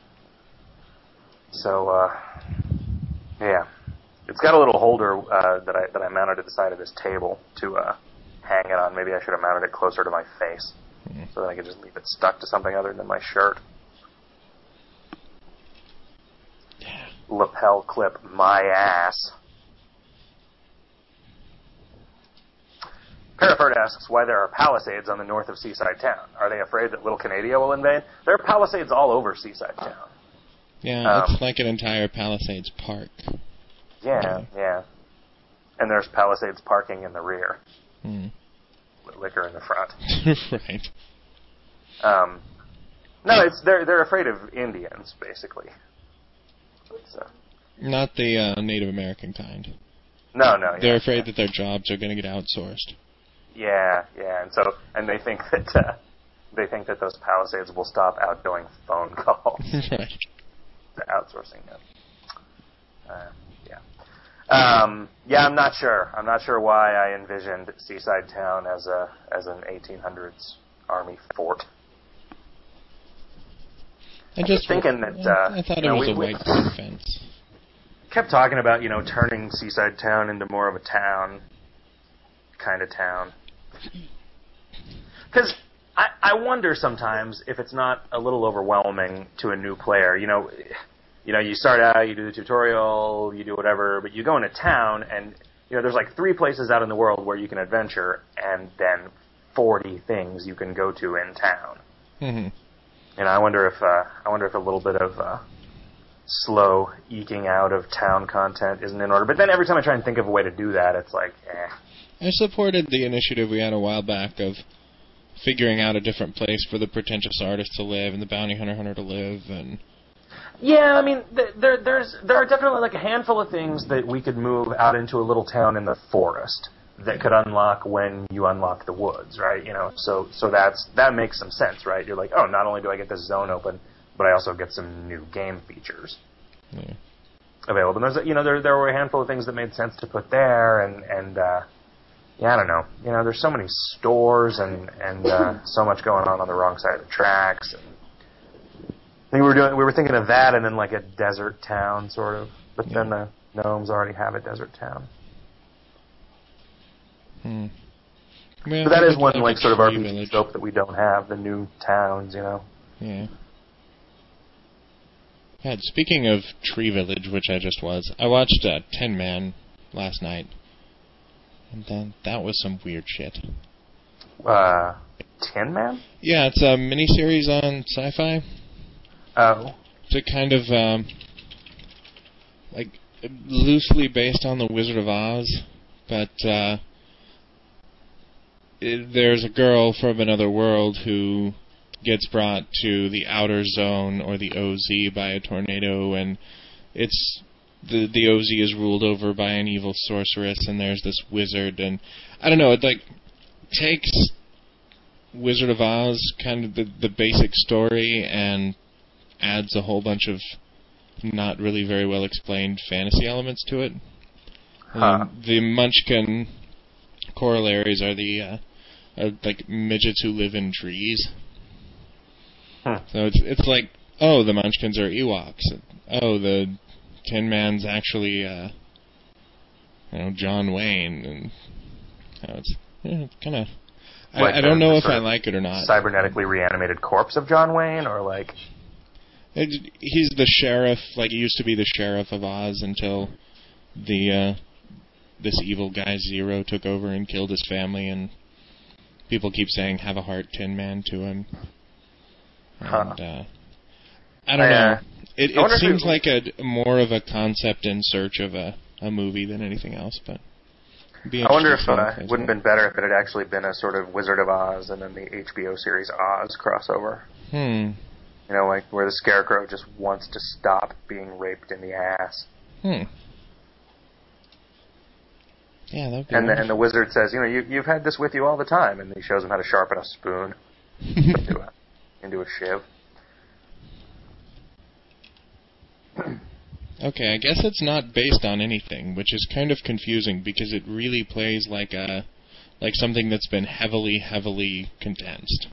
So, yeah. It's got a little holder that I mounted at the side of this table to hang it on. Maybe I should have mounted it closer to my face so that I could just leave it stuck to something other than my shirt. Lapel clip my ass. Paraford asks why there are palisades on the north of Seaside Town. Are they afraid that Little Canadia will invade? There are palisades all over Seaside Town. Yeah, it's like an entire Palisades park. Yeah. And there's Palisades parking in the rear. Liquor in the front. Right. No, they're afraid of Indians, basically. Not the Native American kind. No. They're afraid that their jobs are going to get outsourced. Yeah, and they think that those Palisades will stop outgoing phone calls. Right. To outsourcing them. I'm not sure. I'm not sure why I envisioned Seaside Town as an 1800s army fort. I just thinking that I thought it was a white picket fence. Kept talking about turning Seaside Town into more of a town, kind of town. Because I wonder sometimes if it's not a little overwhelming to a new player. You start out, you do the tutorial, you do whatever, but you go into town, and there's like 3 places out in the world where you can adventure, and then 40 things you can go to in town. Mm-hmm. And I wonder if a little bit of slow eking out of town content isn't in order. But then every time I try and think of a way to do that, it's like, I supported the initiative we had a while back of figuring out a different place for the pretentious artist to live and the bounty hunter to live, and yeah, I mean, there are definitely like a handful of things that we could move out into a little town in the forest that could unlock when you unlock the woods, right? So that makes some sense, right? You're like, oh, not only do I get this zone open, but I also get some new game features available. And there were a handful of things that made sense to put there, and I don't know. There's so many stores and so much going on the wrong side of the tracks. And I think we were thinking of that, and then like a desert town, sort of. But then the gnomes already have a desert town. Well, but that is one sort of RPG scope that we don't have, the new towns, Yeah. God, speaking of Tree Village, which I just was, I watched Tin Man last night, and then that was some weird shit. Tin Man? Yeah, it's a miniseries on Sci-Fi. Oh. It's a kind of loosely based on the Wizard of Oz, but there's a girl from another world who gets brought to the outer zone, or the OZ, by a tornado, and it's the OZ is ruled over by an evil sorceress, and there's this wizard, and I don't know, it takes Wizard of Oz, kind of the basic story, and adds a whole bunch of not really very well explained fantasy elements to it. The Munchkin corollaries are the midgets who live in trees. So it's like, oh, the Munchkins are Ewoks. Oh, the Tin Man's actually John Wayne, and it's kind of. I don't know if I like it or not. Cybernetically reanimated corpse of John Wayne, or like. He's the sheriff, he used to be the sheriff of Oz until this evil guy Zero took over and killed his family, and people keep saying "Have a heart, Tin Man" to him. And I don't know. It seems like more of a concept in search of a movie than anything else, but. I wonder if it wouldn't have been better if it had actually been a sort of Wizard of Oz and then the HBO series Oz crossover. Where the Scarecrow just wants to stop being raped in the ass. Yeah, that'd be and the wizard says, you've had this with you all the time, and he shows him how to sharpen a spoon into a shiv. Okay, I guess it's not based on anything, which is kind of confusing because it really plays like something that's been heavily condensed.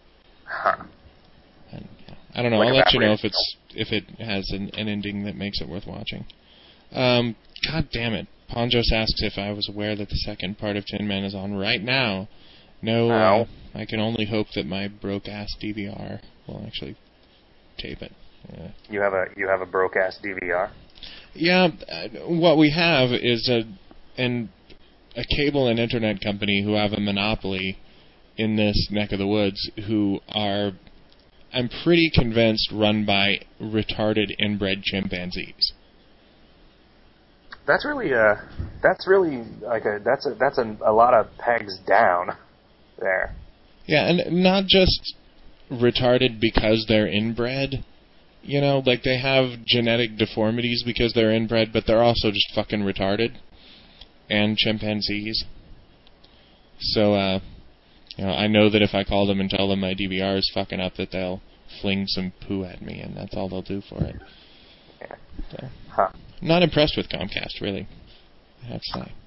And, I don't know. I'll let you know if it has an ending that makes it worth watching. God damn it! Ponjos asks if I was aware that the second part of Tin Man is on right now. No. I can only hope that my broke-ass DVR will actually tape it. You have a broke-ass DVR? Yeah, what we have is a cable and internet company who have a monopoly in this neck of the woods, who are I'm pretty convinced run by retarded inbred chimpanzees. That's really like a lot of pegs down there. Yeah, and not just retarded because they're inbred. You know, like they have genetic deformities because they're inbred, but they're also just fucking retarded. And chimpanzees. So, I know that if I call them and tell them my DVR is fucking up, that they'll fling some poo at me, and that's all they'll do for it. Yeah. So, Huh. not impressed with Comcast, really, I have to say.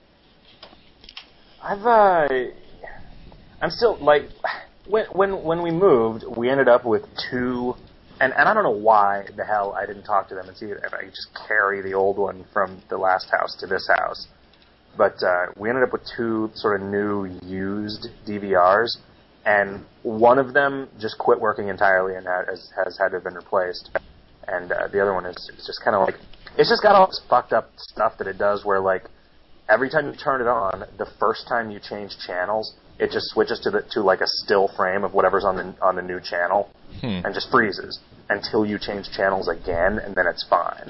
I'm still, like, when we moved, we ended up with two, and I don't know why the hell I didn't talk to them and see if I could just carry the old one from the last house to this house. But we ended up with two sort of new used DVRs, and one of them just quit working entirely and has had to have been replaced. And the other one is just kind of like, it's just got all this fucked up stuff that it does where, like, every time you turn it on, the first time you change channels, it just switches to like a still frame of whatever's on the new channel, and just freezes until you change channels again, and then it's fine.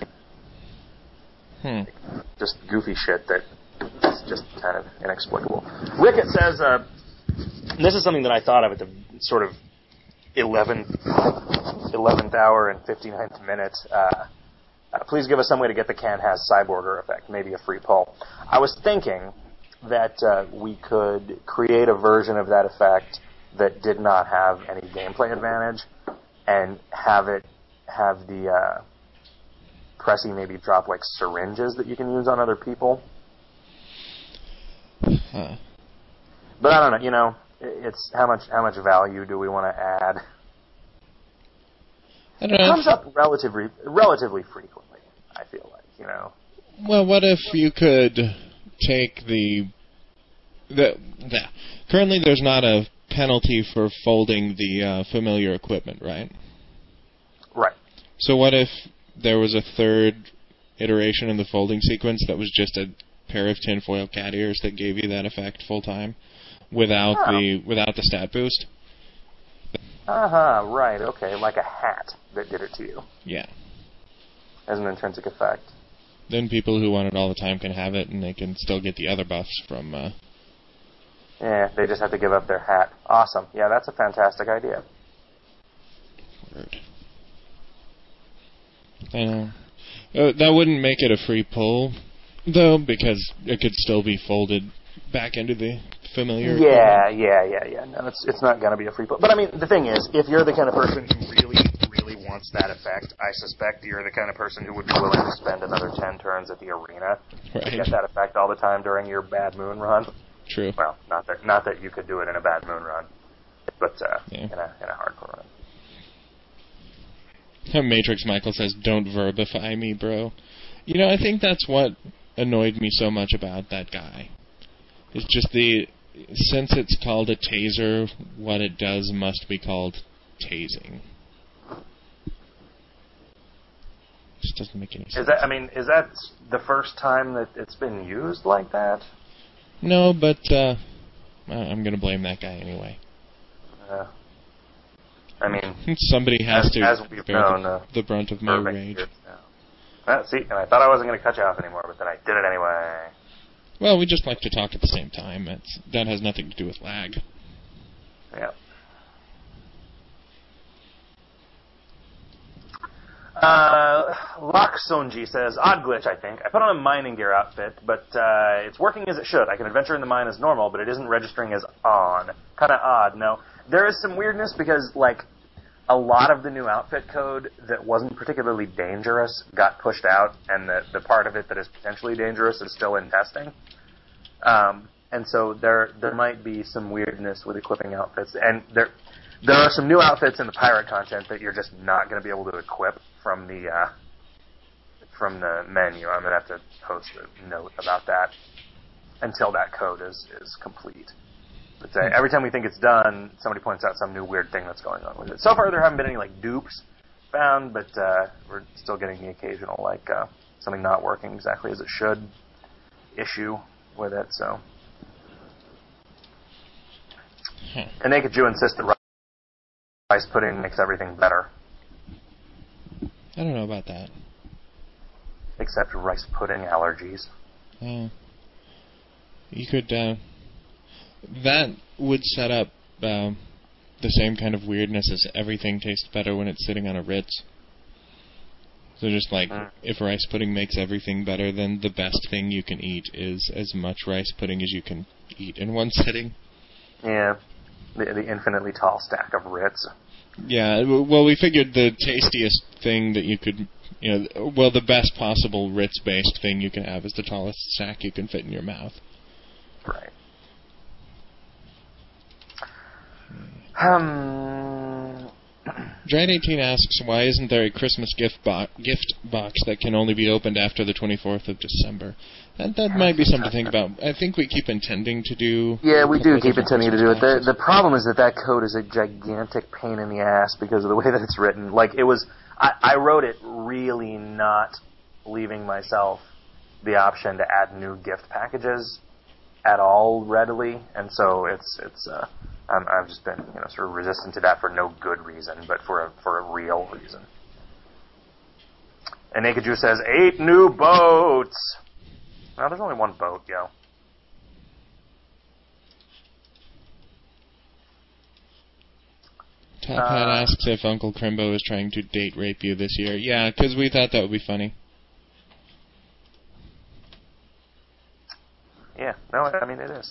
Just goofy shit that is just kind of inexplicable. Rickett says, this is something that I thought of at the sort of 11th hour and 59th minute. Please give us some way to get the Can-Has Cyborger effect, maybe a free poll. I was thinking that we could create a version of that effect that did not have any gameplay advantage, and have the Pressy maybe drop like syringes that you can use on other people. But I don't know, you know, it's how much value do we want to add? I don't know. It comes up relatively frequently, I feel like, you know. Well, what if you could take currently there's not a penalty for folding the familiar equipment, right? Right. So what if there was a third iteration in the folding sequence that was just a pair of tinfoil cat ears that gave you that effect full time without the stat boost? Right, okay, like a hat that did it to you. Yeah. As an intrinsic effect. Then people who want it all the time can have it, and they can still get the other buffs from... Yeah, they just have to give up their hat. Awesome. Yeah, that's a fantastic idea. Word. I know. That wouldn't make it a free pull, though, because it could still be folded back into the familiar... Yeah. No, it's not going to be a free pull. But, I mean, the thing is, if you're the kind of person who really wants that effect, I suspect you're the kind of person who would be willing to spend another 10 turns at the arena to get that effect all the time during your Bad Moon run. True. Well, not that you could do it in a Bad Moon run, but in a hardcore run. Matrix Michael says, "Don't verbify me, bro." You know, I think that's what annoyed me so much about that guy. It's just since it's called a taser, what it does must be called tasing. Just doesn't make any sense. Is that the first time that it's been used like that? No, but I'm going to blame that guy anyway. Somebody has to bear the brunt of my rage. See, and I thought I wasn't going to cut you off anymore, but then I did it anyway. Well, we just like to talk at the same time. That has nothing to do with lag. Yeah. Laksonji says, odd glitch, I think. I put on a mining gear outfit, but it's working as it should. I can adventure in the mine as normal, but it isn't registering as on. Kind of odd, no? There is some weirdness because, like, a lot of the new outfit code that wasn't particularly dangerous got pushed out, and the part of it that is potentially dangerous is still in testing. And so there might be some weirdness with equipping outfits. And there are some new outfits in the pirate content that you're just not going to be able to equip from the menu. I'm going to have to post a note about that until that code is complete. But every time we think it's done, somebody points out some new weird thing that's going on with it. So far, there haven't been any dupes found, but we're still getting the occasional something not working exactly as it should issue with it. So, a Naked Jew insists that rice pudding makes everything better. I don't know about that. Except rice pudding allergies. You could, that would set up the same kind of weirdness as everything tastes better when it's sitting on a Ritz. So just like, if rice pudding makes everything better, then the best thing you can eat is as much rice pudding as you can eat in one sitting. Yeah, the infinitely tall stack of Ritz. Yeah, well, we figured the tastiest thing that you could, the best possible Ritz-based thing you can have is the tallest stack you can fit in your mouth. Right. Giant18 asks, why isn't there a Christmas gift box that can only be opened after the 24th of December? That might be something to think about. I think we keep intending to do... Yeah, we do keep intending to do it. The problem is that code is a gigantic pain in the ass because of the way that it's written. Like, it was... I wrote it really not leaving myself the option to add new gift packages at all readily, and so I've just been sort of resistant to that for no good reason, but for a real reason. And Naked Jew says 8 new boats. No, there's only one boat, yo. Top Hat asks if Uncle Crimbo is trying to date rape you this year. Yeah, because we thought that would be funny. Yeah, no, I mean, it is.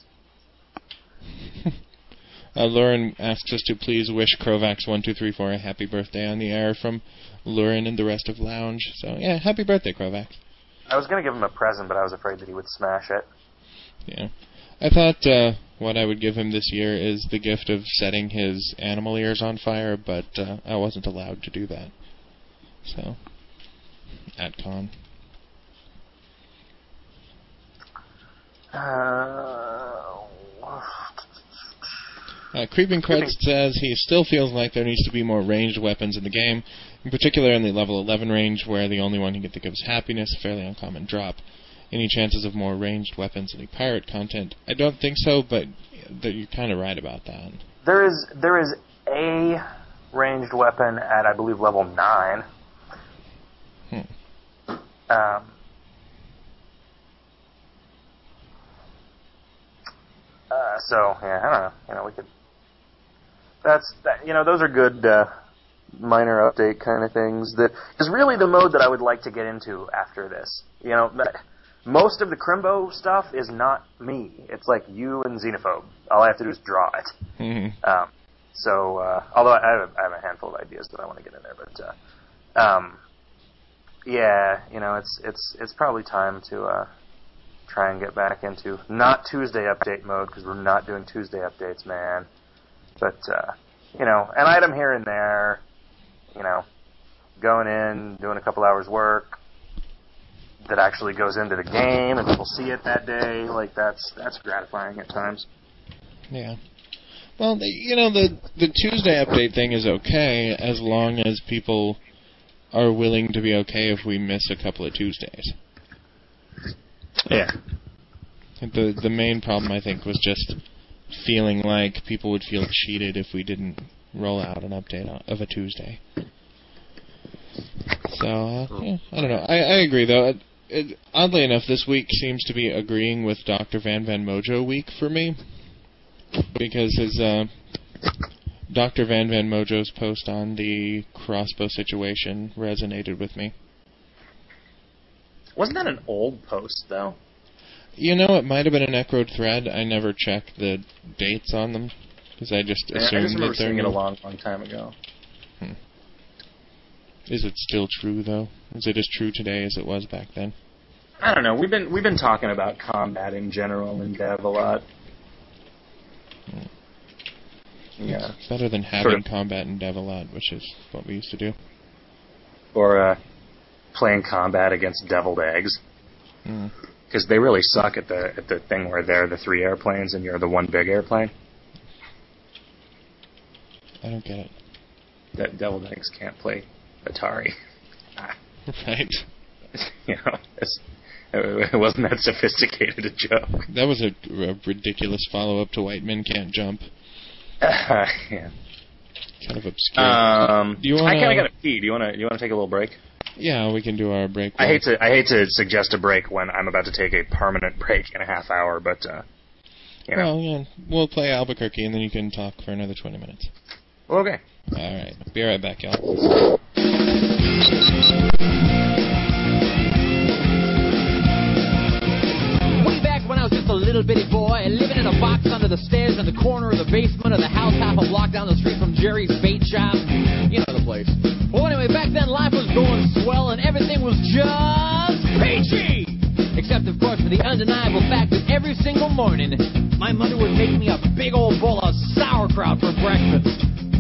Lauren asks us to please wish Crovax1234 a happy birthday on the air from Lauren and the rest of Lounge. So, yeah, happy birthday, Crovax. I was going to give him a present, but I was afraid that he would smash it. Yeah. I thought what I would give him this year is the gift of setting his animal ears on fire, but I wasn't allowed to do that. So, at con. Creeping Crud says he still feels like there needs to be more ranged weapons in the game, in particular in the level 11 range, where the only one he can think of is Happiness, a fairly uncommon drop. Any chances of more ranged weapons in the pirate content? I don't think so, but you're kind of right about that. There is a ranged weapon at, I believe, level 9. So, yeah, I don't know. We could... those are good minor update kind of things. That is really the mode that I would like to get into after this. Most of the Crimbo stuff is not me. It's like you and Xenophobe. All I have to do is draw it. Mm-hmm. Although I have a handful of ideas that I want to get in there, but it's probably time to try and get back into not Tuesday update mode, because we're not doing Tuesday updates, man. But an item here and there, going in, doing a couple hours work that actually goes into the game and people see it that day, like that's gratifying at times. Yeah. Well, the Tuesday update thing is okay as long as people are willing to be okay if we miss a couple of Tuesdays. Yeah. The main problem, I think, was just feeling like people would feel cheated if we didn't roll out an update of a Tuesday. So, I don't know. I agree, though. Oddly enough, this week seems to be agreeing with Dr. Van Mojo week for me, because his Dr. Van Mojo's post on the crossbow situation resonated with me. Wasn't that an old post, though? It might have been an echoed thread. I never checked the dates on them, because I just assumed I just remember that they're seeing it a long time ago. Is it still true, though? Is it as true today as it was back then? I don't know. We've been talking about combat in general in Dev a lot. Yeah. It's better than having combat in Dev a lot, which is what we used to do. Or playing combat against deviled eggs. Because they really suck at the thing where they're the 3 airplanes and you're the one big airplane. I don't get it. That deviled eggs can't play Atari. Right. It wasn't that sophisticated a joke. That was a ridiculous follow-up to White Men Can't Jump. Yeah. Kind of obscure. Do you wanna... I kind of got to pee. Do you want to take a little break? Yeah, we can do our break. I hate to suggest a break when I'm about to take a permanent break in a half hour, but you know. Well, yeah, we'll play Albuquerque, and then you can talk for another 20 minutes. Okay. All right. Be right back, y'all. When I was just a little bitty boy, living in a box under the stairs in the corner of the basement of the house half a block down the street from Jerry's Bait Shop. You know the place. Well, anyway, back then life was going swell and everything was just peachy! Except, of course, for the undeniable fact that every single morning, my mother would make me a big old bowl of sauerkraut for breakfast.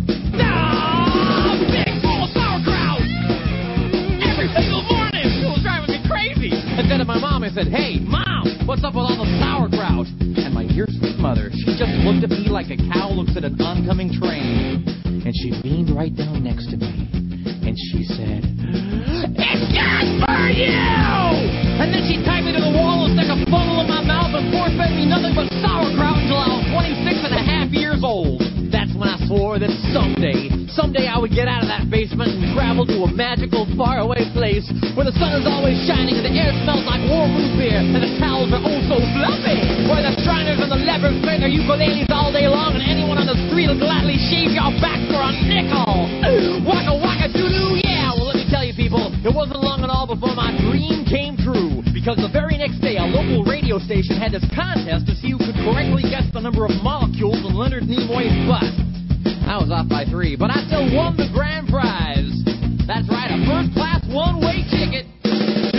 Big bowl of sauerkraut! Every single morning! It was driving me crazy! And then to my mom, I said, "Hey, Mom, what's up with all the sauerkraut?" And my dear sweet mother, she just looked at me like a cow looks at an oncoming train. And she leaned right down next to me. And she said, "It's good for you!" And then she tied me to the wall and stuck a funnel in my mouth and force-fed me nothing but sauerkraut until I was 26 and a half years old. That's when I swore that someday I would get out of that basement and travel to a magical, faraway place where the sun is always shining and the air smells like warm root beer and the towels are oh so fluffy, where the Shriners and the lepers play their ukuleles all day long and anyone on the street will gladly shave your back for a nickel. Waka waka doo-doo, yeah! Well, let me tell you people, it wasn't long at all before my dream came true, because the very next day a local radio station had this contest to see who could correctly guess the number of molecules in Leonard Nimoy's butt. I was off by 3, but I still won the grand prize. That's right, a first-class one-way ticket to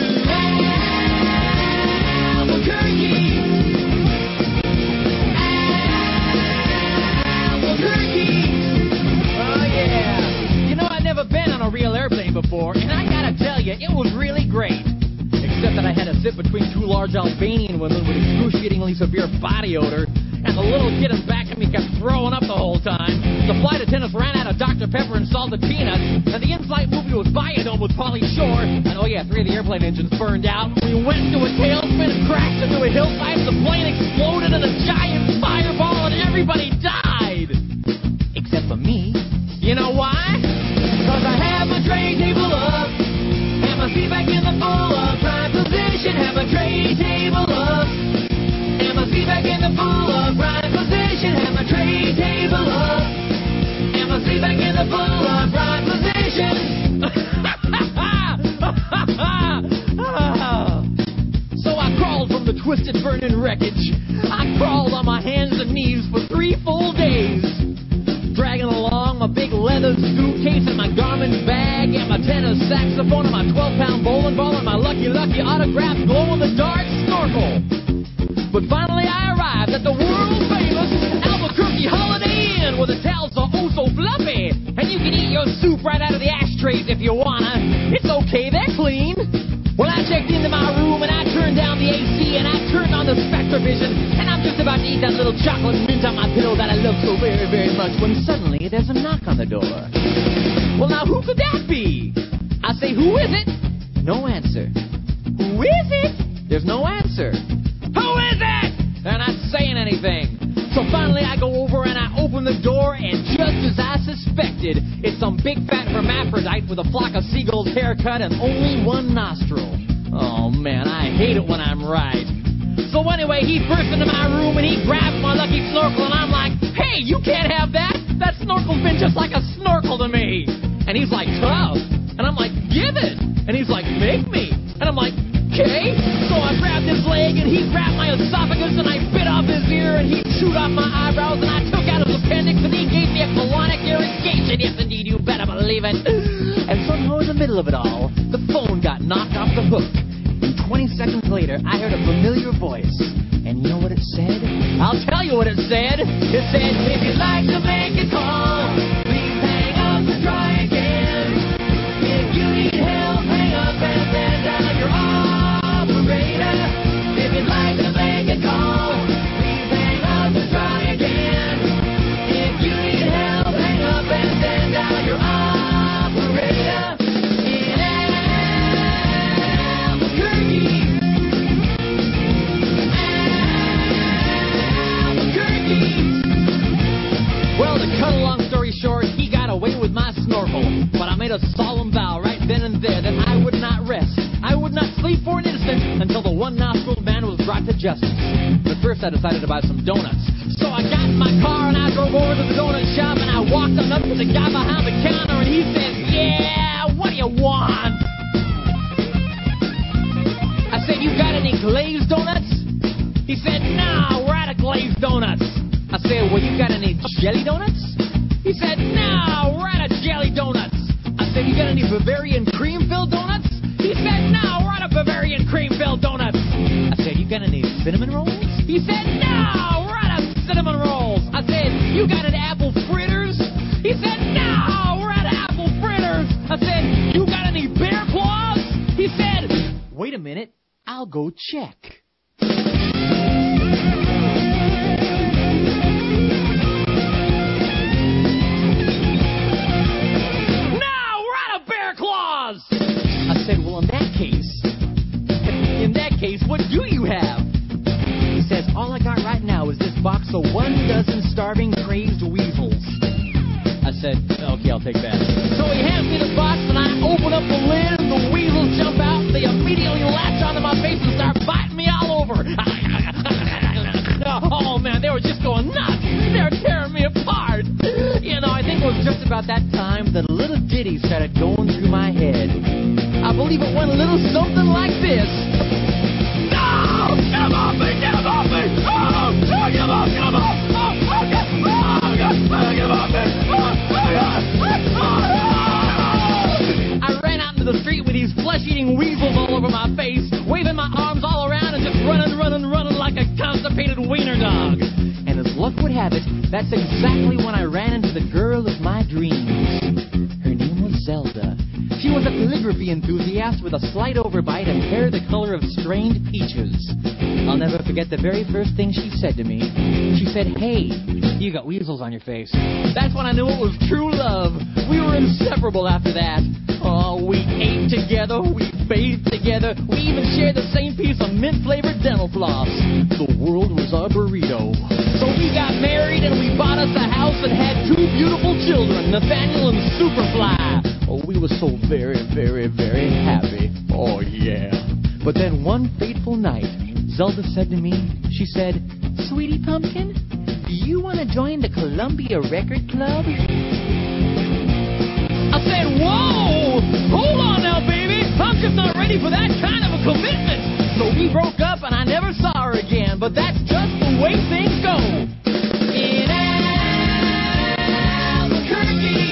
Albuquerque. Albuquerque. Oh, yeah. You know, I've never been on a real airplane before, and I gotta tell you, it was really great. Except that I had to sit between 2 large Albanian women with excruciatingly severe body odor, and the little kid in back of me kept throwing up the whole time. The flight attendants ran out of Dr. Pepper and salted peanuts, and the in-flight movie was Biodome with Pauly Shore, and oh yeah, 3 of the airplane engines burned out. We went into a tailspin and crashed into a hillside, the plane exploded in a giant fireball, and everybody died! Except for me. You know why? Because I have my tray table up, and my feet back in the full upright position, have my tray table up. And my feet back in the full upright position. Have my tray table up. And my feet back in the full upright position. So I crawled from the twisted, burning wreckage. I crawled on my hands and knees for 3 full days, dragging along my big leather suitcase and my Garmin bag and my tenor saxophone and my 12-pound bowling ball and my Lucky Lucky autographed glow-in-the-dark snorkel. But finally I arrived at the world-famous Albuquerque Holiday Inn where the towels are oh so fluffy and you can eat your soup right out of the ashtrays if you wanna. It's okay, they're clean. Well, I checked into my room and I turned down the AC and I turned on the Spectrovision and I'm just about to eat that little chocolate mint on my pillow that I love so very, very much when suddenly there's a knock on the door. Well, now who could that be? I say, who is it? No answer. Who is it? There's no answer. Who is it? They're not saying anything. So finally I go over and I open the door, and just as I suspected, it's some big fat hermaphrodite with a flock of seagulls haircut and only one nostril. Oh man, I hate it when I'm right. So anyway, he burst into my room and he grabbed my lucky snorkel and I'm like, "Hey, you can't have that! That snorkel's been just like a snorkel to me!" And he's like, "Tough." And I'm like, "Give it!" And he's like, "Make me!" And I'm like, "Okay." So I grabbed his leg and he grabbed my esophagus and I bit off his ear and he chewed off my eyebrows and I took out his appendix and he gave me a colonic irrigation. Yes, indeed, you better believe it. And somehow in the middle of it all, the phone got knocked off the hook. And 20 seconds later, I heard a familiar voice. And you know what it said? I'll tell you what it said. It said, "If you'd like to make a call, please hang up and try again. If you need help, hang up and then dial your operator. If you'd like to make a call, please hang up and try again. If you need help, hang up and then dial your operator." In Albuquerque. Well, to cut a long story snorkel. But I made a solemn vow right then and there that I would not rest. I would not sleep for an instant until the one-nostriled man was brought to justice. But first I decided to buy some donuts. So I got in my car and I drove over to the donut shop and I walked on up to the guy behind the counter and he said, "Yeah, what do you want?" I said, "You got any glazed donuts?" He said, "No, we're out of glazed donuts." I said, "Well, you got any jelly donuts?" He said, "No, we're out of jelly donuts." I said, "You got any Bavarian cream-filled donuts?" He said, "No, we're out of Bavarian cream-filled donuts." I said, "You got any cinnamon rolls?" He said, "No, we're out of cinnamon rolls." I said, "You got any apple fritters?" He said, "No, we're out of apple fritters." I said, "You got any bear claws?" He said, "Wait a minute, I'll go check." I said, "Well, in that case, what do you have?" He says, "All I got right now is this box of 12 starving, crazed weasels." I said, "Okay, I'll take that." So he hands me the box, and I open up the lid, and the weasels jump out, and they immediately latch onto my face and start biting me all over. Oh, man, they were just going nuts. They were tearing me apart. You know, I think it was just about that time that a little ditty started going through my head. I believe it went a little something like this. No! Get off me! Get off me! Oh! Get off! Get off! Oh! God! Oh! God! Get off me! I ran out into the street with these flesh-eating weasels all over my face, waving my arms all around and just running like a constipated wiener dog. And as luck would have it, that's exactly when I ran into the girl of my dreams. Her name was Zelda. She was a calligraphy enthusiast with a slight overbite and hair the color of strained peaches. I'll never forget the very first thing she said to me. She said, "Hey, you got weasels on your face." That's when I knew it was true love. We were inseparable after that. Oh, we ate together, we bathed together, we even shared the same piece of mint-flavored dental floss. The world was our burrito. So we got married and we bought us a house and had 2 beautiful children, Nathaniel and Superfly. Oh, we were so very, very, very happy. Oh, yeah. But then one fateful night, Zelda said to me, she said, "Sweetie Pumpkin, do you want to join the Columbia Record Club?" I said, "Whoa! Hold on now, baby! I'm just not ready for that kind of a commitment!" So we broke up and I never saw her again, but that's just the way things go. In Albuquerque.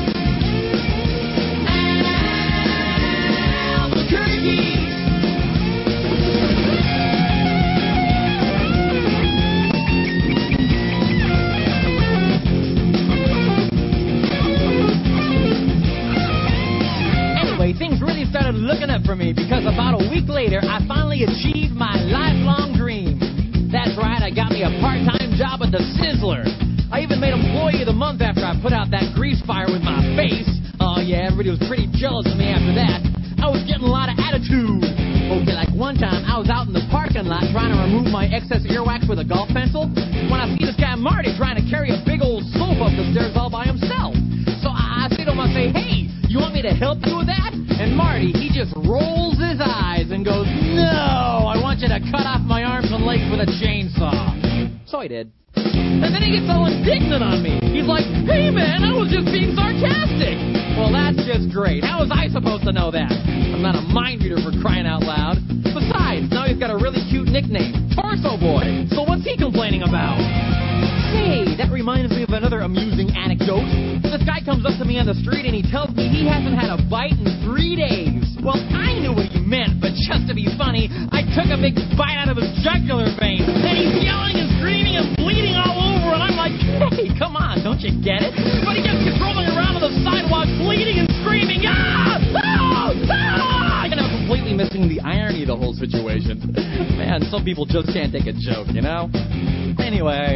Anyway, things really started looking up for me because about a week later, I finally achieved my lifelong dream. That's right, I got me a part-time job at the Sizzler. I even made Employee of the Month after I put out that grease fire with my face. Oh yeah, everybody was pretty jealous of me after that. I was getting a lot of attitude. Okay, like one time, I was out in the parking lot trying to remove my excess earwax with a golf pencil when I see this guy Marty trying to carry a big old soap up the stairs all by himself. So I say to him, I say, "Hey, you want me to help you with that?" And Marty, he just rolls his eyes and goes, "No, I want you to cut off my arms and legs with a chainsaw." So I did. And then he gets all indignant on me. He's like, "Hey man, I was just being sarcastic." Well, that's just great. How was I supposed to know that? I'm not a mind reader, for crying out loud. Besides, now he's got a really cute nickname, Torso Boy. So what's he complaining about? Hey, that reminds me of another amusing anecdote. This guy comes up to me on the street and he tells me he hasn't had a bite in 3 days. Well, I knew what he meant, but just to be funny, I took a big bite out of his jugular vein. And he's yelling and screaming and bleeding all over, and I'm like, "Hey, come on, don't you get it?" But he just keeps rolling around on the sidewalk, bleeding and screaming, "Ah! Ah! Ah!" You know, completely missing the irony of the whole situation. Man, some people just can't take a joke, you know? Anyway,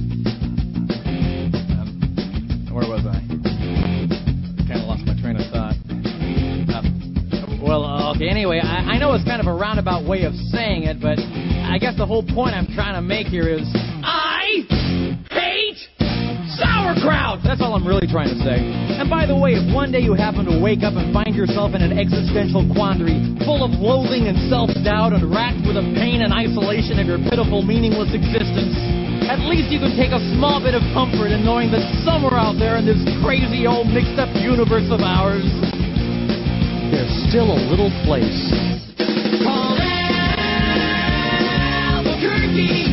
where was I? Kind of lost my train of thought. Okay, anyway, I know it's kind of a roundabout way of saying it, but I guess the whole point I'm trying to make here is I hate sour crowd! That's all I'm really trying to say. And by the way, if one day you happen to wake up and find yourself in an existential quandary, full of loathing and self-doubt and racked with the pain and isolation of your pitiful, meaningless existence, at least you can take a small bit of comfort in knowing that somewhere out there in this crazy old mixed-up universe of ours, there's still a little place. Call Albuquerque!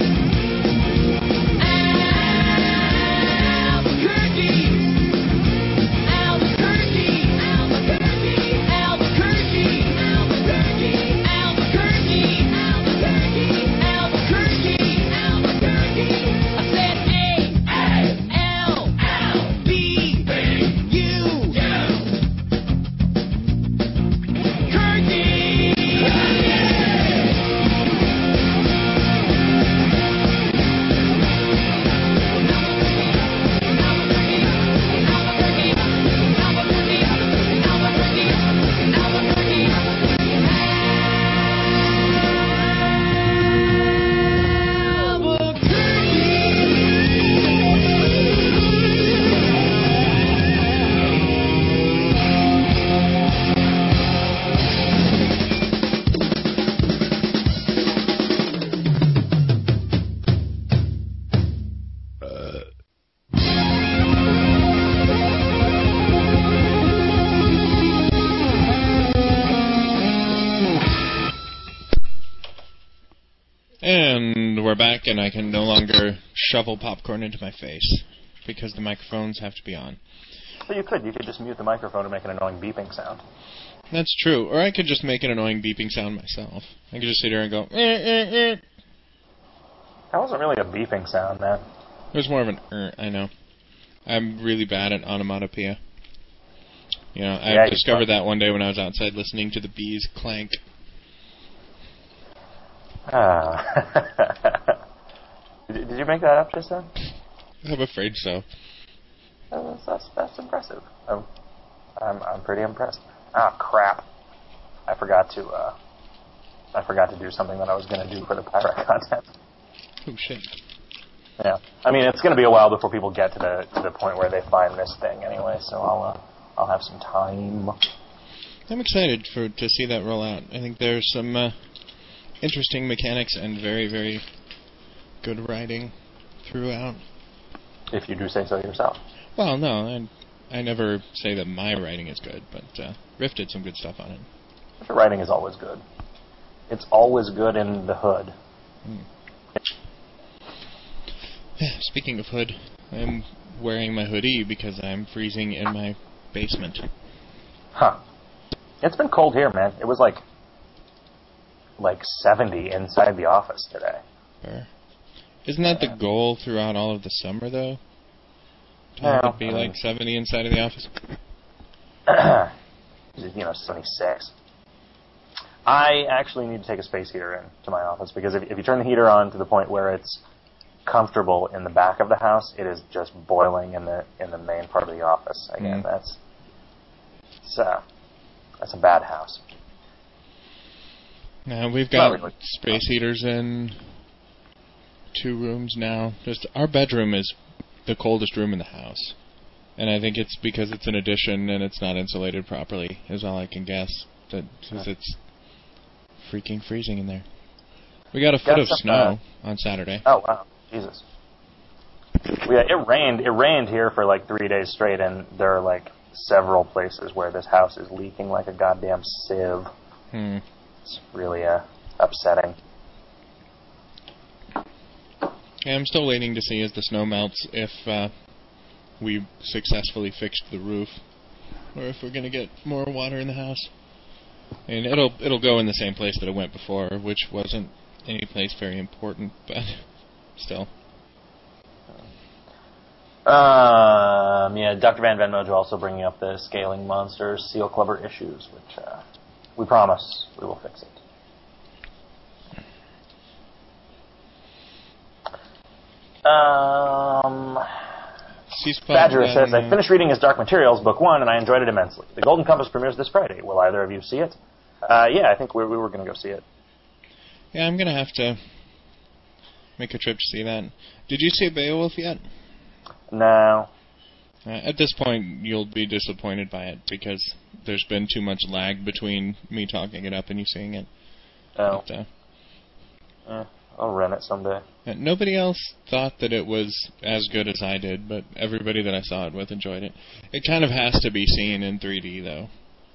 And we're back, and I can no longer shovel popcorn into my face because the microphones have to be on. Well, you could just mute the microphone and make an annoying beeping sound. That's true. Or I could just make an annoying beeping sound myself. I could just sit here and go, That wasn't really a beeping sound, man. It was more of an I know. I'm really bad at onomatopoeia. You know, I discovered that one day when I was outside listening to the bees clank. Did you make that up just then? I'm afraid so. That's impressive. I'm pretty impressed. Ah, crap! I forgot to do something that I was going to do for the pirate content. Oh shit! Yeah, I mean it's going to be a while before people get to the point where they find this thing anyway. So I'll have some time. I'm excited to see that roll out. I think there's some interesting mechanics and very, very good writing throughout. If you do say so yourself. Well, no, I never say that my writing is good, but Riff did some good stuff on it. The writing is always good. It's always good in the hood. Yeah, speaking of hood, I'm wearing my hoodie because I'm freezing in my basement. Huh. It's been cold here, man. It was like 70 inside the office today. Fair. Isn't that the goal throughout all of the summer, though? To have it be like 70 inside of the office? 76. I actually need to take a space heater into my office because if you turn the heater on to the point where it's comfortable in the back of the house, it is just boiling in the main part of the office. Again, that's a bad house. Now we've got space heaters in 2 rooms now. Just our bedroom is the coldest room in the house, and I think it's because it's an addition and it's not insulated properly. Is all I can guess. Because it's freaking freezing in there. We got a foot of snow on Saturday. Oh wow, Jesus! Yeah, it rained. It rained here for like 3 days straight, and there are like several places where this house is leaking like a goddamn sieve. It's really upsetting. Yeah, I'm still waiting to see as the snow melts if we successfully fixed the roof, or if we're going to get more water in the house. And it'll go in the same place that it went before, which wasn't any place very important, but still. Yeah, Dr. Van Mojo also bringing up the Scaling Monsters Seal Clubber issues, which we promise we will fix it. Badger says, I finished reading his Dark Materials, Book 1, and I enjoyed it immensely. The Golden Compass premieres this Friday. Will either of you see it? Yeah, I think we were going to go see it. Yeah, I'm going to have to make a trip to see that. Did you see Beowulf yet? No. At this point, you'll be disappointed by it because there's been too much lag between me talking it up and you seeing it. Oh. But, I'll rent it someday. nobody else thought that it was as good as I did, but everybody that I saw it with enjoyed it. It kind of has to be seen in 3D, though.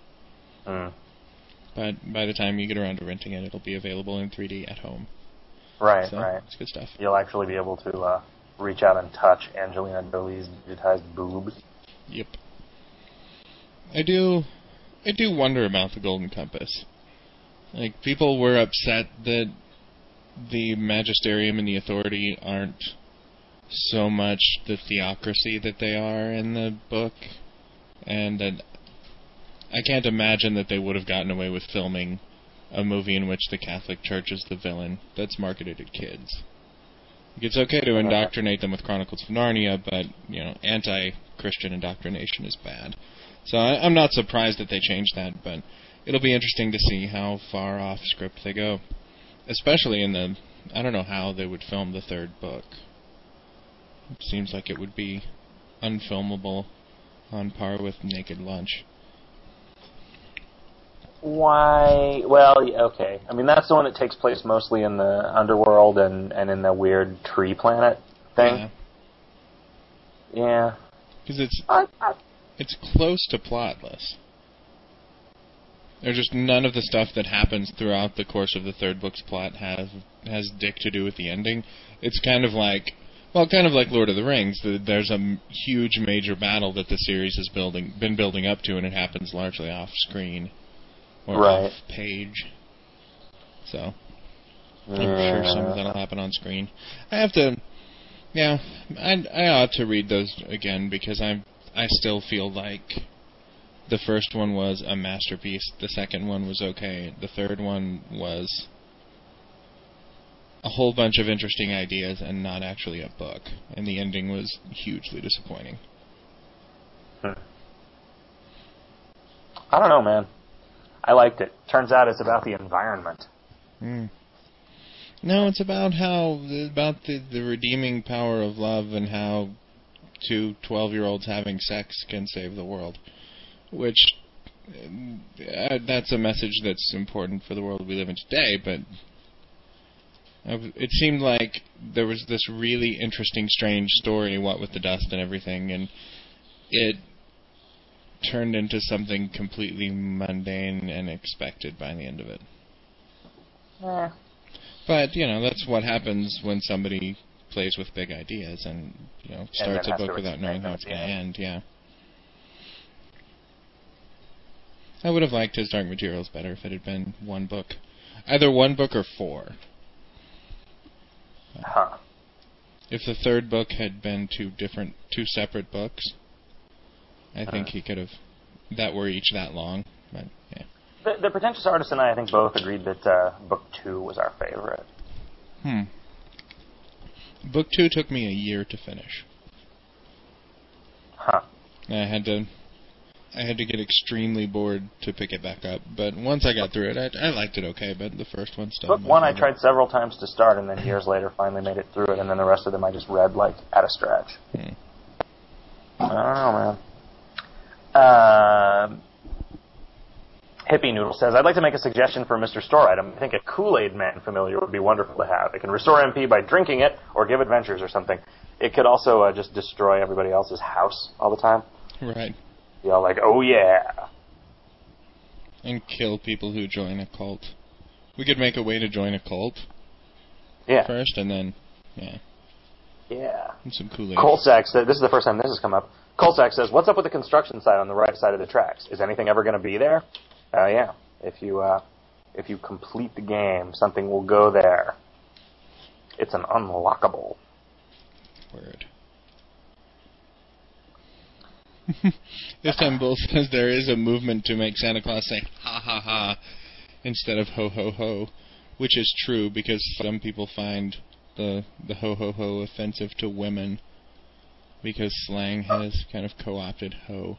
But by the time you get around to renting it, it'll be available in 3D at home. Right, so, right. It's good stuff. You'll actually be able to reach out and touch Angelina Jolie's digitized boobs. Yep. I do wonder about the Golden Compass. Like, people were upset that the Magisterium and the Authority aren't so much the theocracy that they are in the book, and that I can't imagine that they would have gotten away with filming a movie in which the Catholic Church is the villain that's marketed at kids. It's okay to indoctrinate them with Chronicles of Narnia, but, anti-Christian indoctrination is bad. So I'm not surprised that they changed that, but it'll be interesting to see how far off script they go. Especially I don't know how they would film the third book. It seems like it would be unfilmable on par with Naked Lunch. Why? Well, okay. I mean, that's the one that takes place mostly in the underworld and in the weird tree planet thing. Yeah. Because it's close to plotless. There's just none of the stuff that happens throughout the course of the third book's plot has dick to do with the ending. It's kind of like Lord of the Rings. There's a huge major battle that the series has been building up to, and it happens largely off screen or off page. So I'm sure some of that'll happen on screen. I ought to read those again because I still feel like the first one was a masterpiece. The second one was okay. The third one was a whole bunch of interesting ideas and not actually a book. And the ending was hugely disappointing. I don't know, man. I liked it. Turns out it's about the environment. No, it's about the redeeming power of love and how two 12-year-olds having sex can save the world. Which, that's a message that's important for the world we live in today, but it seemed like there was this really interesting, strange story, what with the dust and everything, and it turned into something completely mundane and expected by the end of it. But, that's what happens when somebody plays with big ideas and, starts a book without knowing how it's going to end, I would have liked his Dark Materials better if it had been one book. Either one book or four. If the third book had been two separate books, I think he could have... that were each that long, but, yeah. The Pretentious Artist and I think, both agreed that Book 2 was our favorite. Book 2 took me a year to finish. I had to get extremely bored to pick it back up, but once I got through it, I liked it okay, but the first one still... Book 1 I tried several times to start, and then years later finally made it through it, and then the rest of them I just read, at a stretch. I don't know, man. Hippie Noodle says, I'd like to make a suggestion for Mr. Store item. I think a Kool-Aid Man familiar would be wonderful to have. It can restore MP by drinking it, or give adventures or something. It could also just destroy everybody else's house all the time. Right. Y'all like, oh yeah. And kill people who join a cult. We could make a way to join a cult. Yeah. First, and then, Yeah. And some Kool-Aid. Colsack says, this is the first time this has come up. Colsack says, what's up with the construction site on the right side of the tracks? Is anything ever going to be there? Yeah. If you complete the game, something will go there. It's an unlockable. Word. Istanbul says there is a movement to make Santa Claus say ha ha ha instead of ho ho ho, which is true because some people find the ho ho ho offensive to women because slang has kind of co-opted ho.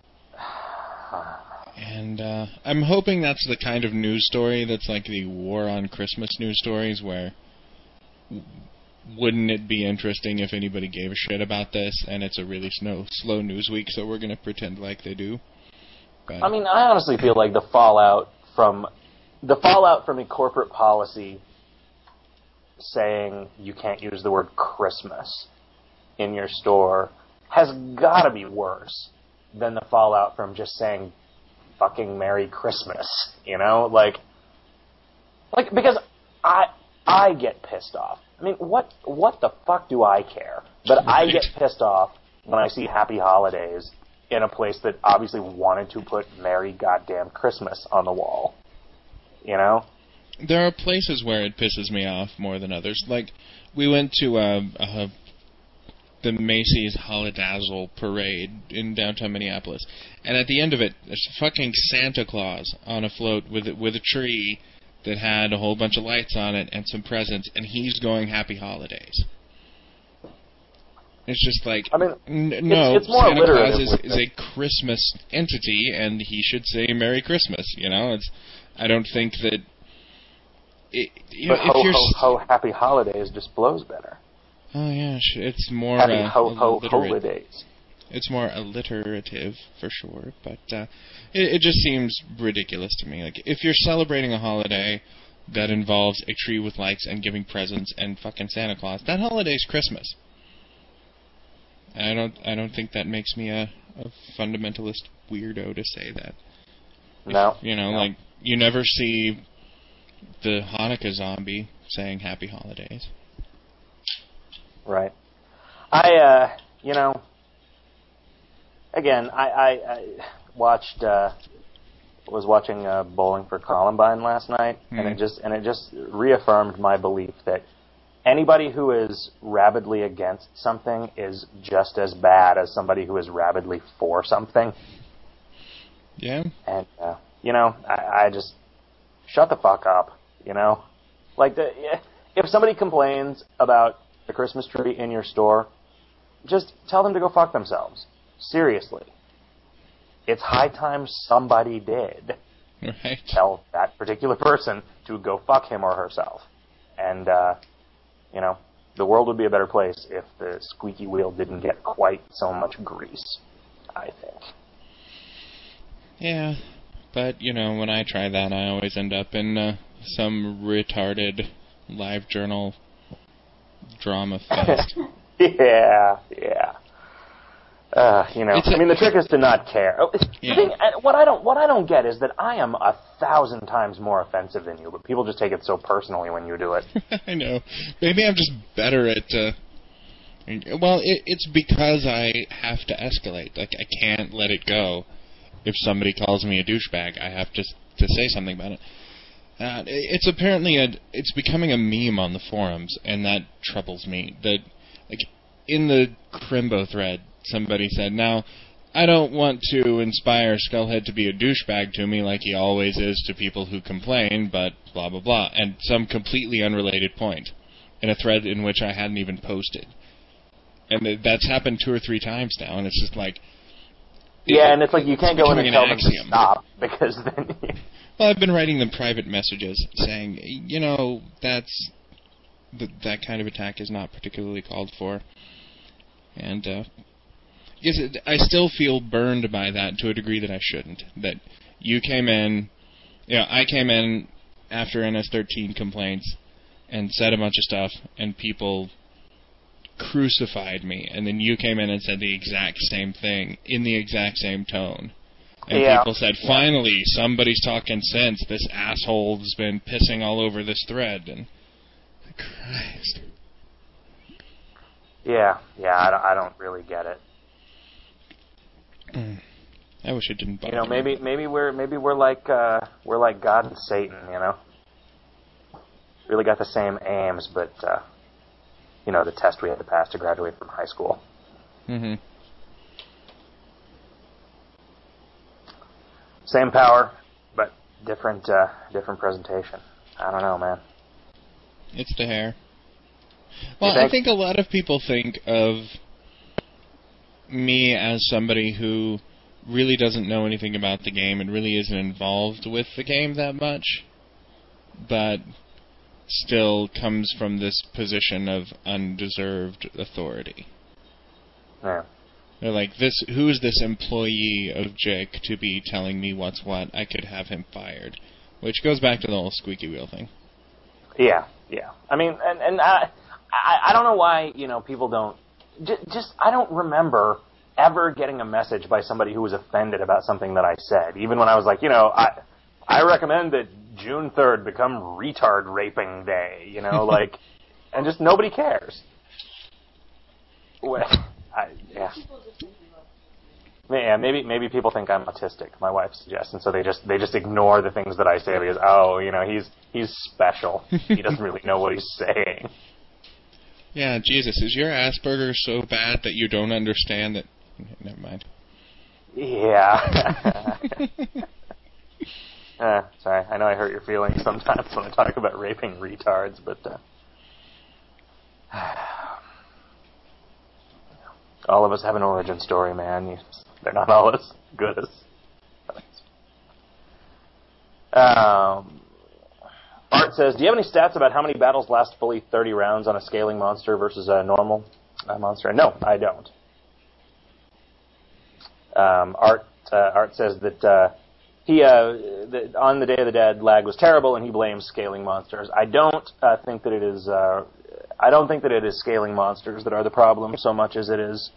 And I'm hoping that's the kind of news story that's like the War on Christmas news stories where wouldn't it be interesting if anybody gave a shit about this? And it's a really slow news week, so we're going to pretend like they do. But, I mean, I honestly feel like the fallout from a corporate policy saying you can't use the word Christmas in your store has got to be worse than the fallout from just saying fucking Merry Christmas, you know? Like because I get pissed off. I mean, what the fuck do I care? But I get pissed off when I see Happy Holidays in a place that obviously wanted to put Merry Goddamn Christmas on the wall. You know? There are places where it pisses me off more than others. Like, we went to the Macy's Holidazzle parade in downtown Minneapolis, and at the end of it, there's fucking Santa Claus on a float with a tree that had a whole bunch of lights on it and some presents, and he's going Happy Holidays. It's just like, I mean, no, it's more Santa Claus alliterative is a Christmas entity, and he should say Merry Christmas. You know, I don't think that. But Happy Holidays just blows better. Oh yeah, it's more Happy holidays. It's more alliterative for sure, but it just seems ridiculous to me. Like, if you're celebrating a holiday that involves a tree with lights and giving presents and fucking Santa Claus, that holiday's Christmas. I don't think that makes me a fundamentalist weirdo to say that. No. Like, you never see the Hanukkah zombie saying Happy Holidays. Right. I was watching Bowling for Columbine last night, and it just reaffirmed my belief that anybody who is rabidly against something is just as bad as somebody who is rabidly for something. Yeah. And I just shut the fuck up. Like if somebody complains about the Christmas tree in your store, just tell them to go fuck themselves. Seriously. It's high time somebody did. Right. Tell that particular person to go fuck him or herself. And, the world would be a better place if the squeaky wheel didn't get quite so much grease, I think. Yeah, but, when I try that, I always end up in some retarded live journal drama fest. Yeah. The trick is to not care. Yeah. The thing, what I don't get is that I am 1,000 times more offensive than you, but people just take it so personally when you do it. I know. Maybe I'm just better at. It's because I have to escalate. Like, I can't let it go. If somebody calls me a douchebag, I have to say something about it. It's apparently it's becoming a meme on the forums, and that troubles me. That, like, in the Crimbo thread, somebody said, now, I don't want to inspire Skullhead to be a douchebag to me like he always is to people who complain, but blah, blah, blah. And some completely unrelated point in a thread in which I hadn't even posted. And that's happened 2 or 3 times now, and it's just like... Yeah, and it's like you can't go in and tell them to stop, because then... Well, I've been writing them private messages saying, that's... that kind of attack is not particularly called for. And, I still feel burned by that to a degree that I shouldn't. That you came in, I came in after NS13 complaints and said a bunch of stuff, and people crucified me, and then you came in and said the exact same thing in the exact same tone. And people said, finally, somebody's talking sense. This asshole's been pissing all over this thread. And Christ. Yeah, I don't really get it. I wish it didn't bother me. Maybe we're like God and Satan, Really got the same aims, but the test we had to pass to graduate from high school. Mm-hmm. Same power, but different presentation. I don't know, man. It's the hair. Well, I think a lot of people think of me as somebody who really doesn't know anything about the game and really isn't involved with the game that much. But still comes from this position of undeserved authority. Yeah. They're like, who is this employee of Jake to be telling me what's what? I could have him fired. Which goes back to the whole squeaky wheel thing. Yeah. I mean, and I don't know why, people don't... Just, I don't remember ever getting a message by somebody who was offended about something that I said. Even when I was like, I recommend that June 3rd become retard raping day, like... And just nobody cares. Yeah, maybe people think I'm autistic. My wife suggests, and so they just ignore the things that I say because he's special. He doesn't really know what he's saying. Yeah, Jesus, is your Asperger so bad that you don't understand that? Never mind. Yeah. Sorry, I know I hurt your feelings sometimes when I talk about raping retards, but all of us have an origin story, man. They're not all as good as... Art says, do you have any stats about how many battles last fully 30 rounds on a scaling monster versus a normal monster? No, I don't. Art says that that on the Day of the Dead, lag was terrible, and he blames scaling monsters. I don't think that it is... I don't think that it is scaling monsters that are the problem so much as it is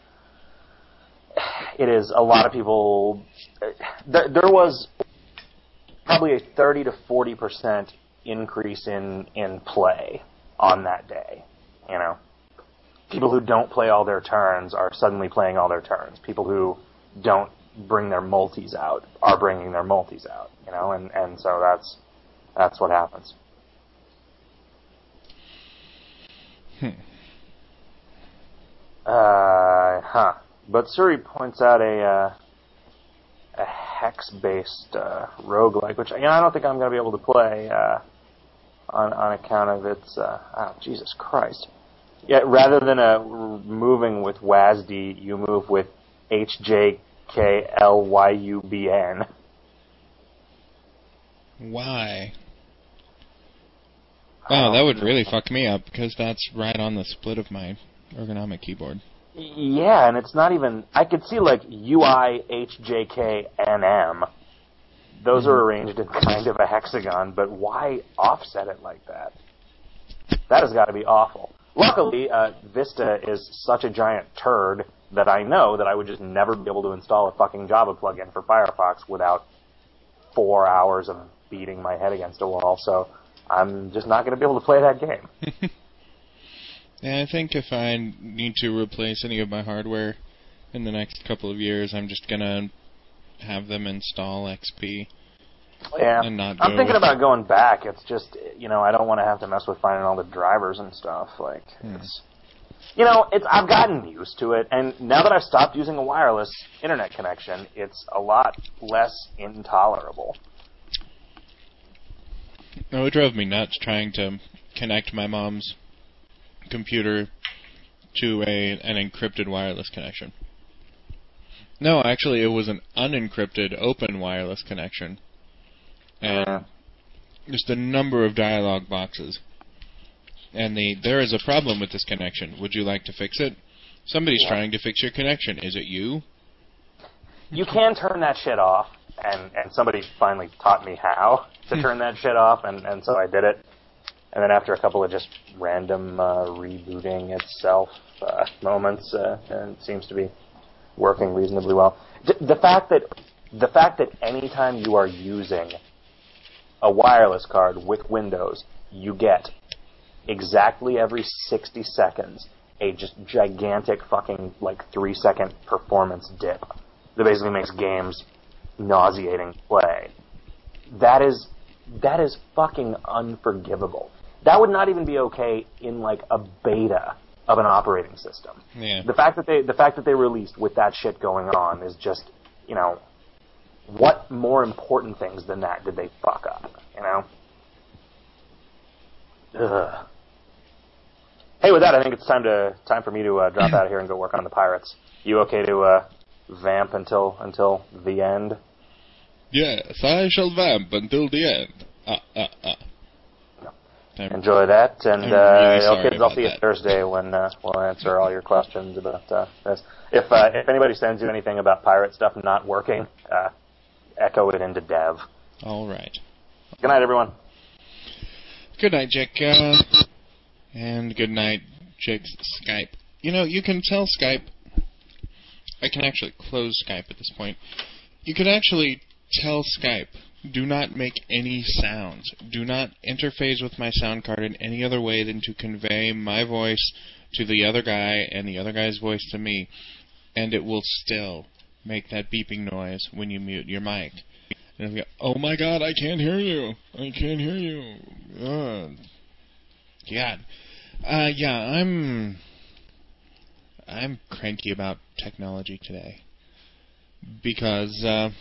a lot of people... There was probably a 30 to 40% increase in play on that day. People who don't play all their turns are suddenly playing all their turns. People who don't bring their multis out are bringing their multis out. And so that's what happens. But Suri points out a hex-based roguelike, which I don't think I'm going to be able to play on account of its... Jesus Christ. Yeah, rather than moving with WASD, you move with HJKLYUBN. Why? Oh, that would really fuck me up, because that's right on the split of my ergonomic keyboard. Yeah, and it's not even... I could see, UI, HJK, and M. Those are arranged in kind of a hexagon, but why offset it like that? That has got to be awful. Luckily, Vista is such a giant turd that I know that I would just never be able to install a fucking Java plugin for Firefox without 4 hours of beating my head against a wall, so I'm just not going to be able to play that game. Yeah, I think if I need to replace any of my hardware in the next couple of years, I'm just going to have them install XP. Yeah, and not I'm thinking about going back. It's just, I don't want to have to mess with finding all the drivers and stuff. I've gotten used to it, and now that I've stopped using a wireless internet connection, it's a lot less intolerable. Oh, it drove me nuts trying to connect my mom's computer to an encrypted wireless connection. No, actually, it was an unencrypted open wireless connection. And just a number of dialog boxes. And there is a problem with this connection. Would you like to fix it? Somebody's trying to fix your connection. Is it you? You can turn that shit off, and somebody finally taught me how to turn that shit off, and so I did it. And then after a couple of just random rebooting itself moments, and it seems to be working reasonably well. The fact that anytime you are using a wireless card with Windows, you get exactly every 60 seconds a just gigantic fucking 3-second performance dip that basically makes games nauseating to play. That is fucking unforgivable. That would not even be okay in a beta of an operating system. Yeah. The fact that they released with that shit going on is just, what more important things than that did they fuck up, Ugh. Hey, with that, I think it's time for me to drop out of here and go work on the Pirates. You okay to vamp until the end? Yes, I shall vamp until the end. enjoy that. And really sorry kids, I'll about see you that. Thursday when we'll answer all your questions about this. If anybody sends you anything about pirate stuff not working, echo it into dev. All right. Good night, everyone. Good night, Jake. And good night, Jake's Skype. You know, you can tell Skype... I can actually close Skype at this point. You can actually tell Skype, do not make any sounds. Do not interface with my sound card in any other way than to convey my voice to the other guy and the other guy's voice to me. And it will still make that beeping noise when you mute your mic. And it'll go, oh my god, I can't hear you. I can't hear you. God. Yeah, I'm cranky about technology today. Because,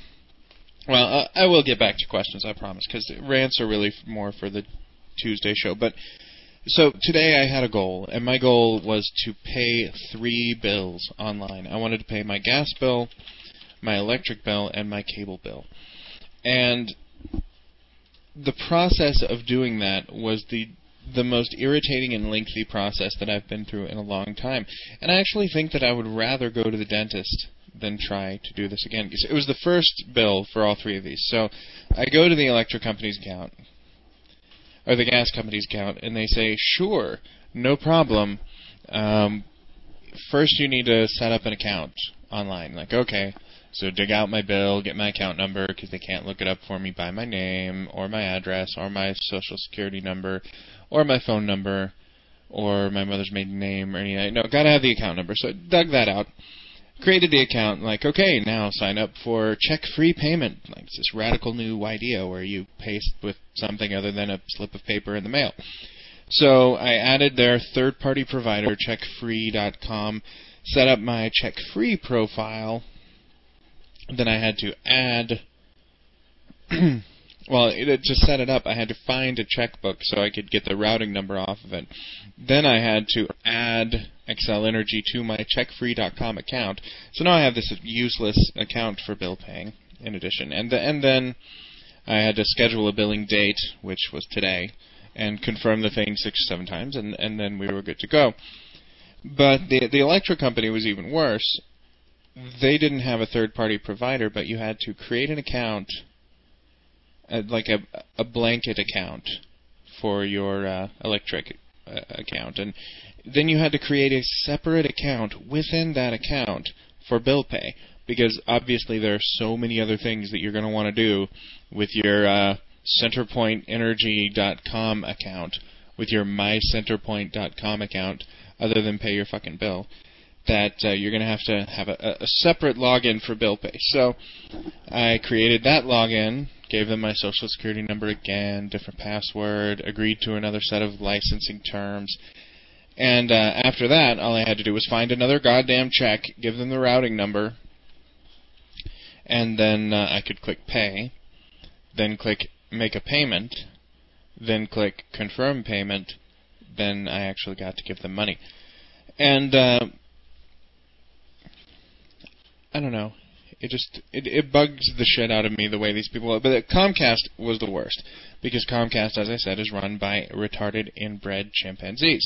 I will get back to questions, I promise, because rants are really more for the Tuesday show. But, so today I had a goal, and my goal was to pay 3 bills online. I wanted to pay my gas bill, my electric bill, and my cable bill. And the process of doing that was the most irritating and lengthy process that I've been through in a long time. And I actually think that I would rather go to the dentist than try to do this again. Because it was the first bill for all 3 of these. So I go to the electric company's account, or the gas company's account, and they say, sure, no problem. First you need to set up an account online. Like, okay, so dig out my bill, get my account number, because they can't look it up for me by my name, or my address, or my social security number, or my phone number, or my mother's maiden name, or anything. No, gotta have the account number. So I dug that out, created the account, like, okay, now sign up for check-free payment. Like, it's this radical new idea where you pay with something other than a slip of paper in the mail. So I added their third-party provider, checkfree.com, set up my check-free profile. Then I had to add... to set it up, I had to find a checkbook so I could get the routing number off of it. Then I had to add Xcel Energy to my checkfree.com account. So now I have this useless account for bill paying in addition. And then I had to schedule a billing date, which was today, and confirm the thing 6 or 7 times, and then we were good to go. But the electric company was even worse. They didn't have a third-party provider, but you had to create an account, like a blanket account for your electric account. And then you had to create a separate account within that account for bill pay, because obviously there are so many other things that you're going to want to do with your CenterpointEnergy.com account, with your MyCenterpoint.com account, other than pay your fucking bill, that you're going to have a separate login for bill pay. So I created that login, gave them my social security number again, different password, agreed to another set of licensing terms, and after that, all I had to do was find another goddamn check, give them the routing number, and then I could click pay, then click make a payment, then click confirm payment, then I actually got to give them money. And I don't know. It bugs the shit out of me the way these people are. But Comcast was the worst, because Comcast, as I said, is run by retarded inbred chimpanzees.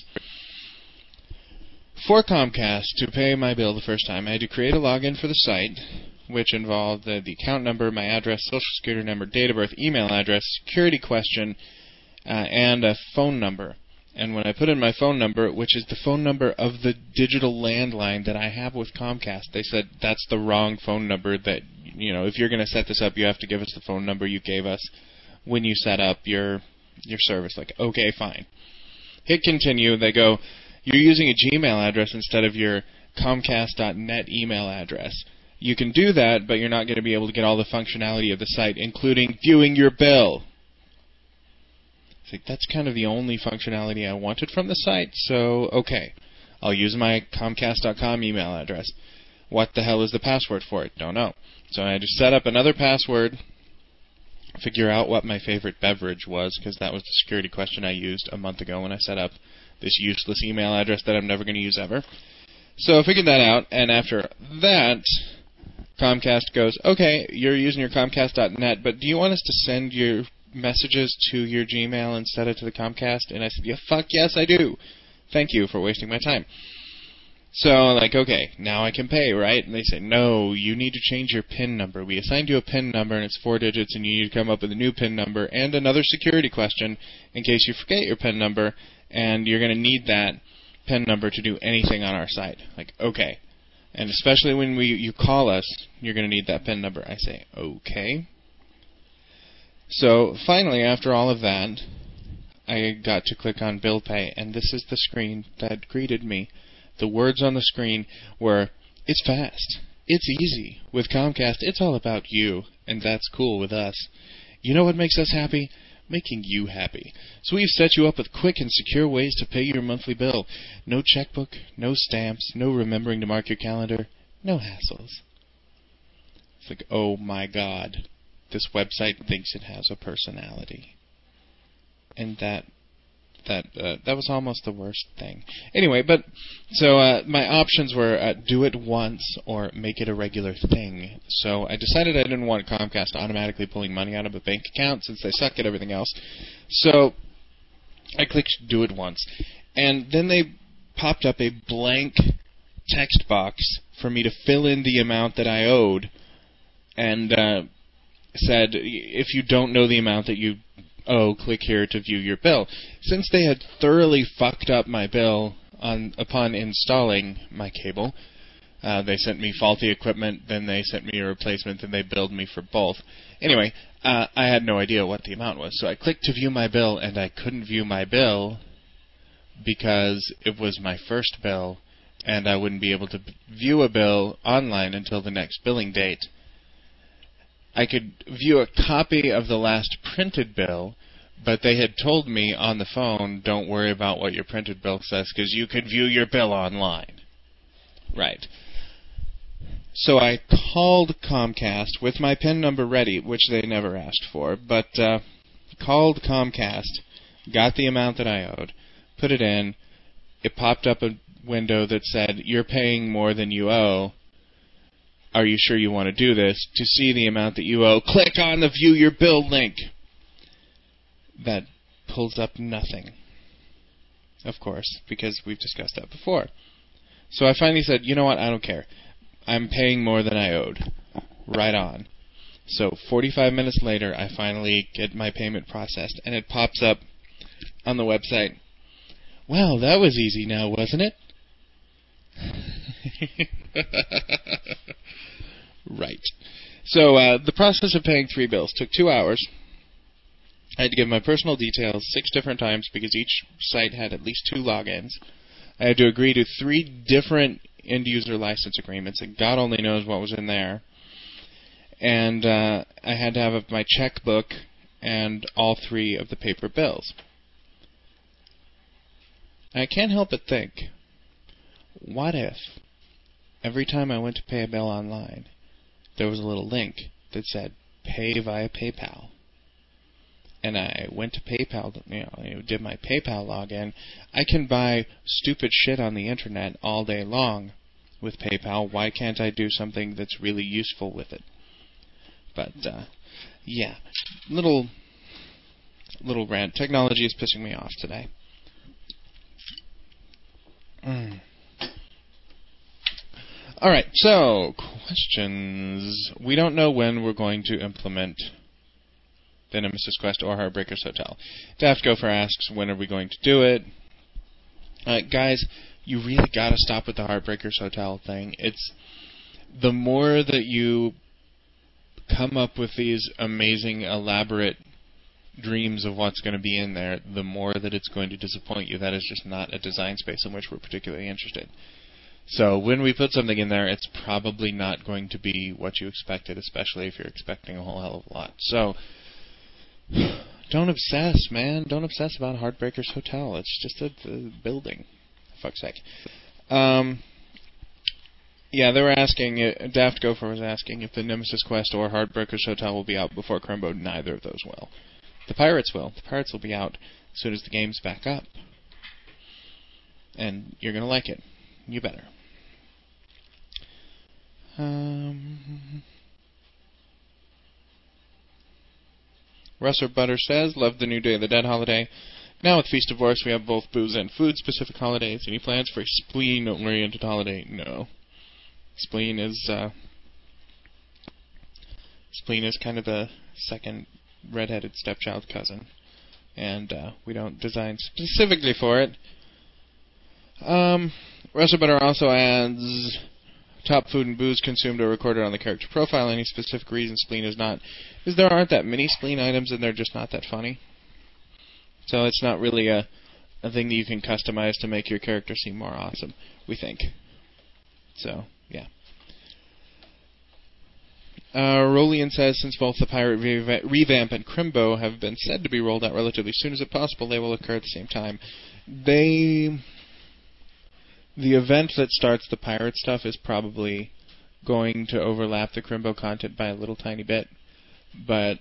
For Comcast, to pay my bill the first time, I had to create a login for the site, which involved the account number, my address, social security number, date of birth, email address, security question, and a phone number. And when I put in my phone number, which is the phone number of the digital landline that I have with Comcast, they said that's the wrong phone number. That, you know, if you're going to set this up, you have to give us the phone number you gave us when you set up your service. Like, okay, fine. Hit continue. They go, you're using a Gmail address instead of your Comcast.net email address. You can do that, but you're not going to be able to get all the functionality of the site, including viewing your bill. It's like, that's kind of the only functionality I wanted from the site, so okay. I'll use my Comcast.com email address. What the hell is the password for it? Don't know. So I had to set up another password, figure out what my favorite beverage was, because that was the security question I used a month ago when I set up this useless email address that I'm never going to use ever. So I figured that out, and after that, Comcast goes, okay, you're using your Comcast.net, but do you want us to send your messages to your Gmail instead of to the Comcast? And I said, yeah, fuck yes, I do. Thank you for wasting my time. So, like, okay, now I can pay, right? And they say, no, you need to change your PIN number. We assigned you a PIN number, and it's 4 digits, and you need to come up with a new PIN number and another security question in case you forget your PIN number, and you're going to need that PIN number to do anything on our site. Like, okay. And especially when you call us, you're going to need that PIN number. I say, okay. So, finally, after all of that, I got to click on Bill Pay, and this is the screen that greeted me. The words on the screen were, it's fast, it's easy. With Comcast, it's all about you, and that's cool with us. You know what makes us happy? Making you happy. So we've set you up with quick and secure ways to pay your monthly bill. No checkbook, no stamps, no remembering to mark your calendar, no hassles. It's like, oh my God, this website thinks it has a personality. And that was almost the worst thing. Anyway, so my options were do it once or make it a regular thing. So I decided I didn't want Comcast automatically pulling money out of a bank account since they suck at everything else. So I clicked do it once. And then they popped up a blank text box for me to fill in the amount that I owed and said, if you don't know the amount that you click here to view your bill. Since they had thoroughly fucked up my bill upon installing my cable, they sent me faulty equipment, then they sent me a replacement, then they billed me for both. Anyway, I had no idea what the amount was, so I clicked to view my bill, and I couldn't view my bill because it was my first bill, and I wouldn't be able to view a bill online until the next billing date. I could view a copy of the last printed bill, but they had told me on the phone, don't worry about what your printed bill says, because you could view your bill online. Right. So I called Comcast with my PIN number ready, which they never asked for, but called Comcast, got the amount that I owed, put it in. It popped up a window that said, you're paying more than you owe. Are you sure you want to do this? To see the amount that you owe, click on the View Your Bill link. That pulls up nothing. Of course, because we've discussed that before. So I finally said, you know what, I don't care. I'm paying more than I owed. Right on. So 45 minutes later, I finally get my payment processed, and it pops up on the website. Well, that was easy now, wasn't it? Right. So the process of paying 3 bills took 2 hours. I had to give my personal details 6 different times because each site had at least 2 logins. I had to agree to 3 different end-user license agreements, and God only knows what was in there. And I had to have my checkbook and all 3 of the paper bills. I can't help but think, what if every time I went to pay a bill online, there was a little link that said, pay via PayPal. And I went to PayPal, did my PayPal login. I can buy stupid shit on the internet all day long with PayPal. Why can't I do something that's really useful with it? But, yeah. Little rant. Technology is pissing me off today. Alright, so, questions. We don't know when we're going to implement the Nemesis Quest or Heartbreakers Hotel. Daft Gopher asks, when are we going to do it? Guys, you really gotta stop with the Heartbreakers Hotel thing. It's the more that you come up with these amazing, elaborate dreams of what's going to be in there, the more that it's going to disappoint you. That is just not a design space in which we're particularly interested. So when we put something in there, it's probably not going to be what you expected, especially if you're expecting a whole hell of a lot. So don't obsess, man. Don't obsess about Heartbreakers Hotel. It's just a building. For fuck's sake. Yeah, they were asking, Daft Gopher was asking if the Nemesis Quest or Heartbreakers Hotel will be out before Chromebo. Neither of those will. The Pirates will. The Pirates will be out as soon as the game's back up. And you're going to like it. You better. Russer Butter says, love the new Day of the Dead holiday. Now with Feast of Wars, we have both booze and food-specific holidays. Any plans for a spleen-oriented holiday? No. Spleen is kind of the second redheaded stepchild cousin, and we don't design specifically for it. Russia Butter also adds, top food and booze consumed are recorded on the character profile. Any specific reason spleen is not? Because there aren't that many spleen items, and they're just not that funny. So it's not really a thing that you can customize to make your character seem more awesome, we think. So, yeah. Rolian says, since both the Pirate Revamp and Crimbo have been said to be rolled out relatively soon as possible, they will occur at the same time. The event that starts the pirate stuff is probably going to overlap the Crimbo content by a little tiny bit, but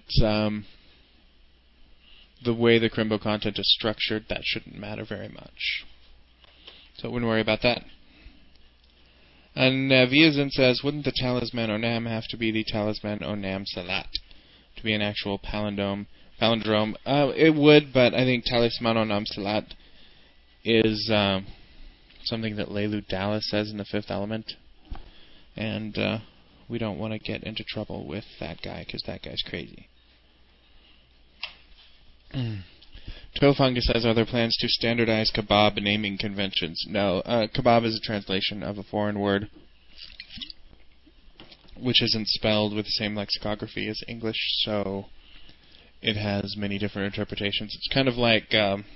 the way the Crimbo content is structured, that shouldn't matter very much. So I wouldn't worry about that. And Viazin says, wouldn't the Talisman Onam have to be the Talisman Onam Salat to be an actual palindrome? It would, but I think Talisman Onam Salat is something that Leilou Dallas says in the Fifth Element. And we don't want to get into trouble with that guy, because that guy's crazy. Tofungus says, are there plans to standardize kebab naming conventions? No. Kebab is a translation of a foreign word which isn't spelled with the same lexicography as English, so it has many different interpretations. It's kind of like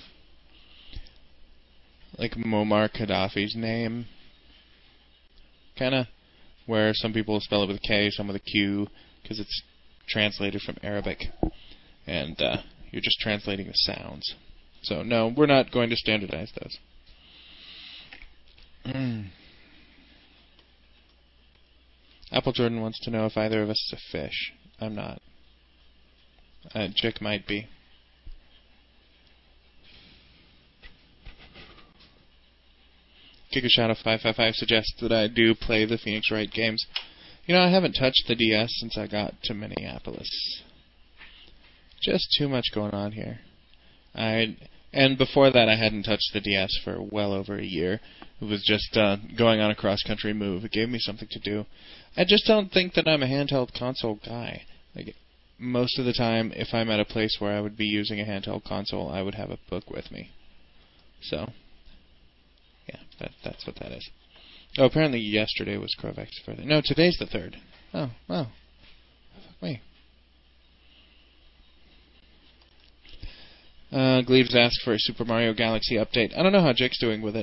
Muammar Gaddafi's name, kind of, where some people spell it with a K, some with a Q, because it's translated from Arabic, and you're just translating the sounds. So, no, we're not going to standardize those. Apple Jordan wants to know if either of us is a fish. I'm not. Jick might be. Gigashadow555 suggests that I do play the Phoenix Wright games. You know, I haven't touched the DS since I got to Minneapolis. Just too much going on here. And before that, I hadn't touched the DS for well over a year. It was just going on a cross-country move. It gave me something to do. I just don't think that I'm a handheld console guy. Like, most of the time, if I'm at a place where I would be using a handheld console, I would have a book with me. So, yeah, that's what that is. Oh, apparently yesterday was Korvac's birthday. No, today's the 3rd. Oh, wow. Fuck me. Gleaves asked for a Super Mario Galaxy update. I don't know how Jake's doing with it.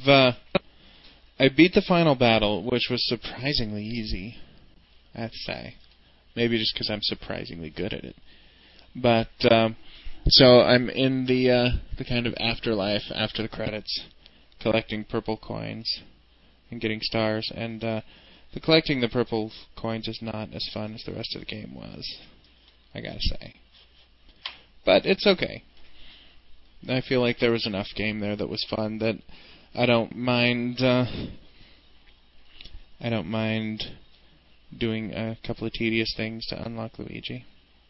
I beat the final battle, which was surprisingly easy, I have to say. Maybe just because I'm surprisingly good at it. But, so I'm in the kind of afterlife after the credits, collecting purple coins and getting stars, and the collecting the purple coins is not as fun as the rest of the game was, I gotta say. But it's okay. I feel like there was enough game there that was fun that I don't mind doing a couple of tedious things to unlock Luigi.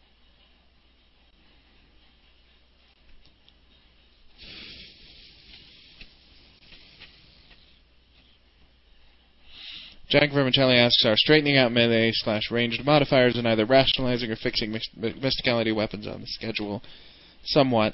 Jack Vermicelli asks, are straightening out melee/ranged modifiers and either rationalizing or fixing mysticality weapons on the schedule? Somewhat.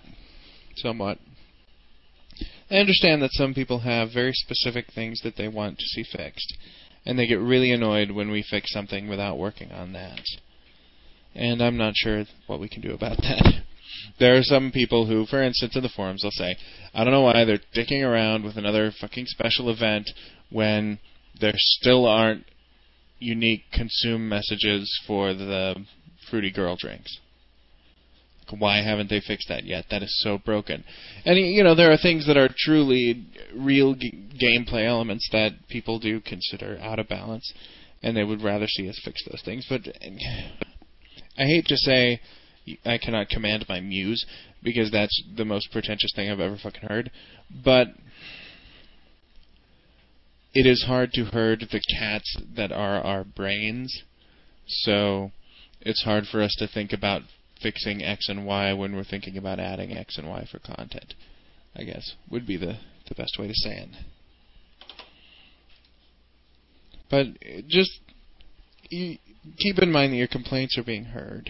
I understand that some people have very specific things that they want to see fixed, and they get really annoyed when we fix something without working on that. And I'm not sure what we can do about that. There are some people who, for instance, in the forums, they'll say, I don't know why they're dicking around with another fucking special event when there still aren't unique consume messages for the Fruity Girl drinks. Why haven't they fixed that yet? That is so broken. And, you know, there are things that are truly real gameplay elements that people do consider out of balance, and they would rather see us fix those things. But I hate to say I cannot command my muse, because that's the most pretentious thing I've ever fucking heard. But it is hard to herd the cats that are our brains, so it's hard for us to think about fixing X and Y when we're thinking about adding X and Y for content, I guess, would be the best way to say it. But just keep in mind that your complaints are being heard,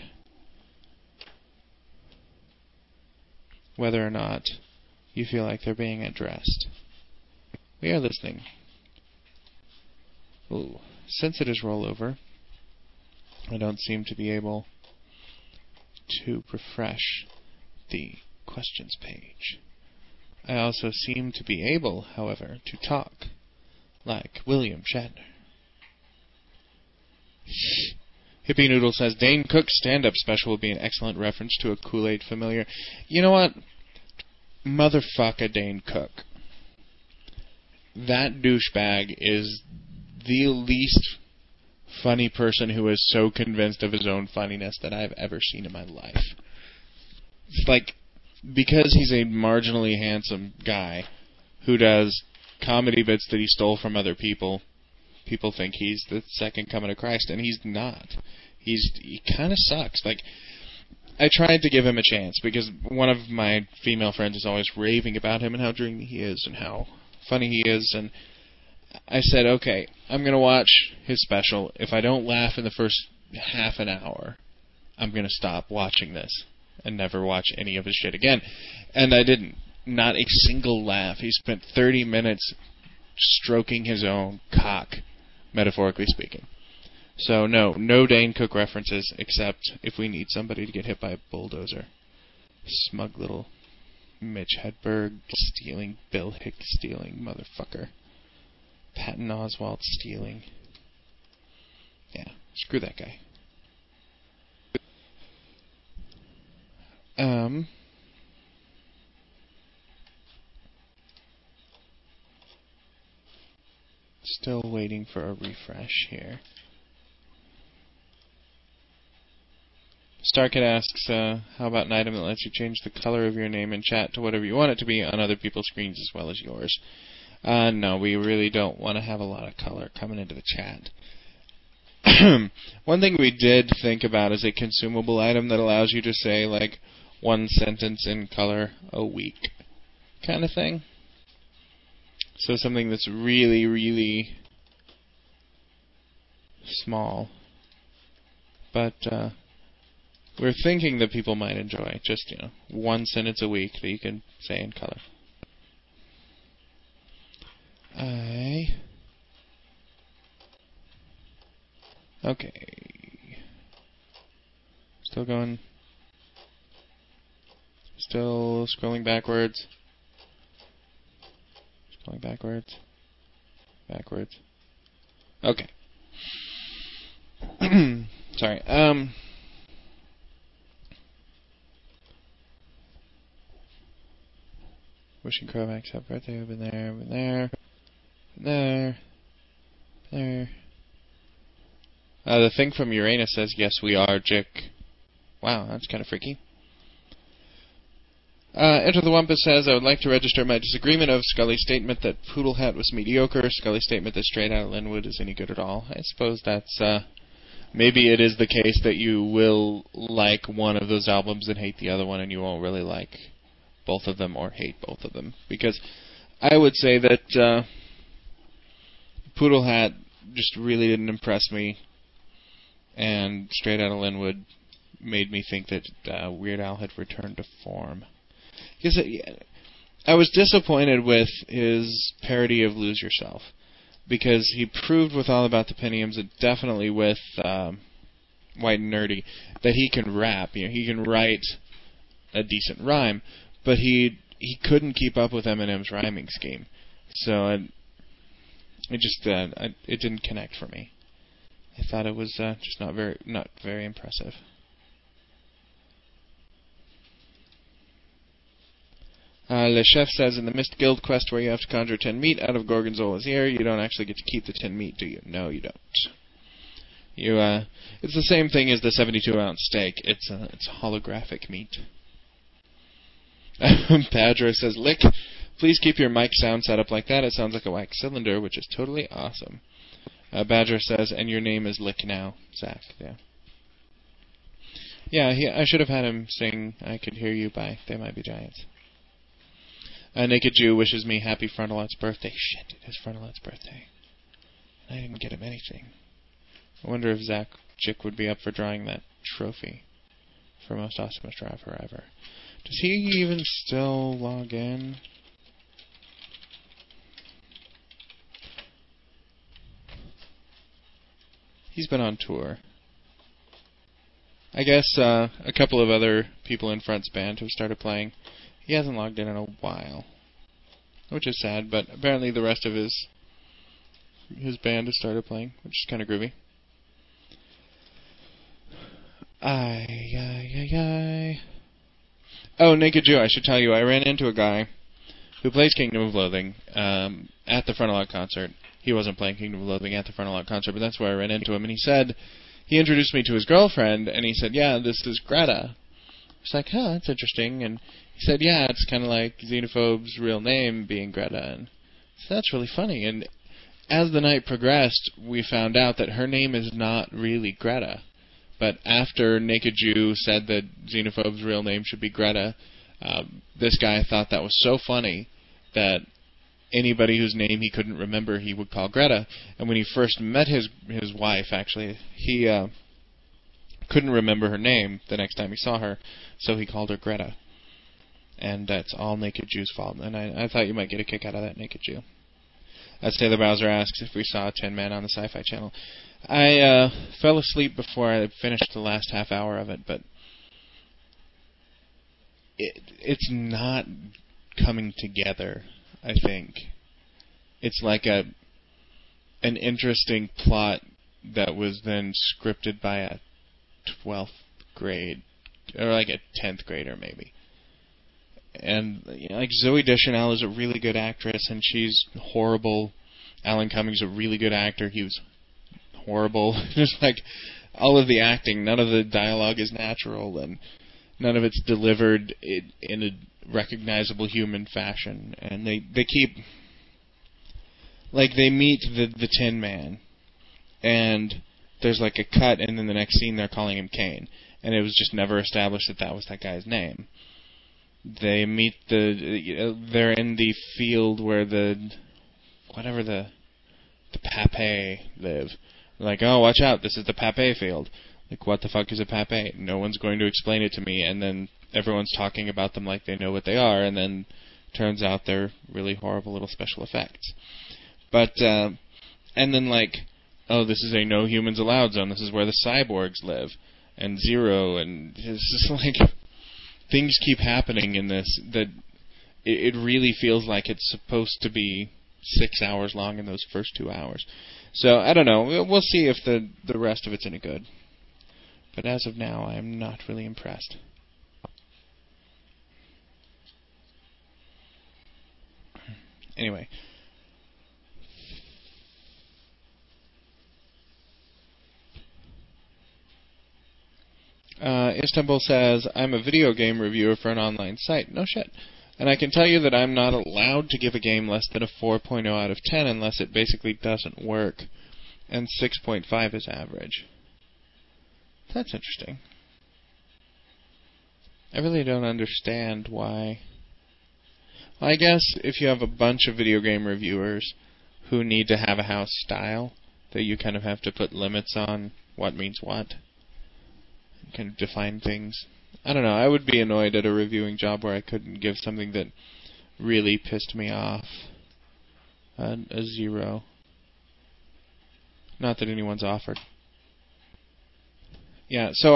whether or not you feel like they're being addressed. We are listening. Ooh, since it is rollover, I don't seem to be able to refresh the questions page. I also seem to be able, however, to talk like William Shatner. Hippie Noodle says, Dane Cook's stand-up special will be an excellent reference to a Kool-Aid familiar. You know what? Motherfucker Dane Cook. That douchebag is the least funny person who is so convinced of his own funniness that I've ever seen in my life. It's like, because he's a marginally handsome guy who does comedy bits that he stole from other people, people think he's the second coming of Christ, and he's not. He kind of sucks. Like, I tried to give him a chance, because one of my female friends is always raving about him and how dreamy he is and how funny he is, and I said, okay, I'm going to watch his special. If I don't laugh in the first half an hour, I'm going to stop watching this and never watch any of his shit again. And I didn't. Not a single laugh. He spent 30 minutes stroking his own cock, metaphorically speaking. So no Dane Cook references, except if we need somebody to get hit by a bulldozer. Smug little Mitch Hedberg stealing, Bill Hicks stealing motherfucker. Patton Oswalt stealing. Yeah, screw that guy. Still waiting for a refresh here. Starkid asks, how about an item that lets you change the color of your name in chat to whatever you want it to be on other people's screens as well as yours? No, we really don't want to have a lot of color coming into the chat. One thing we did think about is a consumable item that allows you to say, like, one sentence in color a week kind of thing. So something that's really, really small. But we're thinking that people might enjoy just, one sentence a week that you can say in color. Okay. Still going. Still scrolling backwards. Scrolling backwards. Backwards. Okay. Sorry. Wishing Krovax happy birthday. I've been there. Been there. There. There. The thing from Uranus says, yes, we are, Jick. Wow, that's kind of freaky. Enter the Wumpus says, I would like to register my disagreement of Scully's statement that Poodle Hat was mediocre. Scully's statement that Straight Outta Linwood is any good at all. I suppose that's, maybe it is the case that you will like one of those albums and hate the other one, and you won't really like both of them or hate both of them. Because I would say that Poodle Hat just really didn't impress me, and Straight Outta Linwood made me think that Weird Al had returned to form. Because I was disappointed with his parody of Lose Yourself, because he proved with All About the Pentiums and definitely with White and Nerdy that he can rap. He can write a decent rhyme, but he couldn't keep up with Eminem's rhyming scheme. So it didn't connect for me. I thought it was just not very impressive. Le Chef says, in the Mist Guild quest where you have to conjure 10 meat out of Gorgonzola's ear, you don't actually get to keep the 10 meat, do you? No, you don't. It's the same thing as the 72-ounce steak. It's holographic meat. Padra says, Lick, please keep your mic sound set up like that. It sounds like a wax cylinder, which is totally awesome. Badger says, and your name is Lick now, Zach. Yeah. Yeah, I should have had him sing I Could Hear You by They Might Be Giants. Naked Jew wishes me happy Frontalot's birthday. Shit, it is Frontalot's birthday. I didn't get him anything. I wonder if Zach Chick would be up for drawing that trophy for most awesomest driver ever. Does he even still log in? He's been on tour. I guess a couple of other people in Front's band have started playing. He hasn't logged in a while, which is sad, but apparently the rest of his band has started playing, which is kind of groovy. Oh, Naked Jew, I should tell you, I ran into a guy who plays Kingdom of Loathing at the Frontalot concert. He wasn't playing Kingdom of Loathing at the Frontalot concert, but that's where I ran into him, and he introduced me to his girlfriend, and he said, yeah, this is Greta. I was like, huh, that's interesting, and he said, yeah, it's kind of like Xenophobe's real name being Greta, and so that's really funny, and as the night progressed, we found out that her name is not really Greta. But after Naked Jew said that Xenophobe's real name should be Greta, this guy thought that was so funny that anybody whose name he couldn't remember he would call Greta. And when he first met his wife, actually, he couldn't remember her name the next time he saw her, so he called her Greta. And that's all Naked Jew's fault. And I thought you might get a kick out of that, Naked Jew. As Taylor Bowser asks if we saw Tin Man on the Sci-Fi Channel. I fell asleep before I finished the last half hour of it, but it's not coming together, I think. It's like an interesting plot that was then scripted by a 12th grade, or like a 10th grader maybe. And like Zooey Deschanel is a really good actress, and she's horrible. Alan Cummings is a really good actor. He was horrible. Just like all of the acting, none of the dialogue is natural, and none of it's delivered in a recognizable human fashion. And they keep, like, they meet the Tin Man, and there's like a cut, and then the next scene they're calling him Kane, and it was just never established that was that guy's name. They meet they're in the field where the Papay live. Like, oh, watch out, this is the Papay field. Like, what the fuck is a Papay? No one's going to explain it to me, and then everyone's talking about them like they know what they are, and then turns out they're really horrible little special effects. But, and then like, oh, this is a no humans allowed zone, this is where the cyborgs live, and Zero, and it's just like, things keep happening in this that it really feels like it's supposed to be 6 hours long in those first 2 hours. So, I don't know. We'll see if the rest of it's any good. But as of now, I'm not really impressed. Anyway. Istanbul says, I'm a video game reviewer for an online site. No shit. And I can tell you that I'm not allowed to give a game less than a 4.0 out of 10 unless it basically doesn't work. And 6.5 is average. That's interesting. I really don't understand why. Well, I guess if you have a bunch of video game reviewers who need to have a house style, that you kind of have to put limits on what means what. Kind of define things. I don't know, I would be annoyed at a reviewing job where I couldn't give something that really pissed me off a 0. Not that anyone's offered. Yeah, so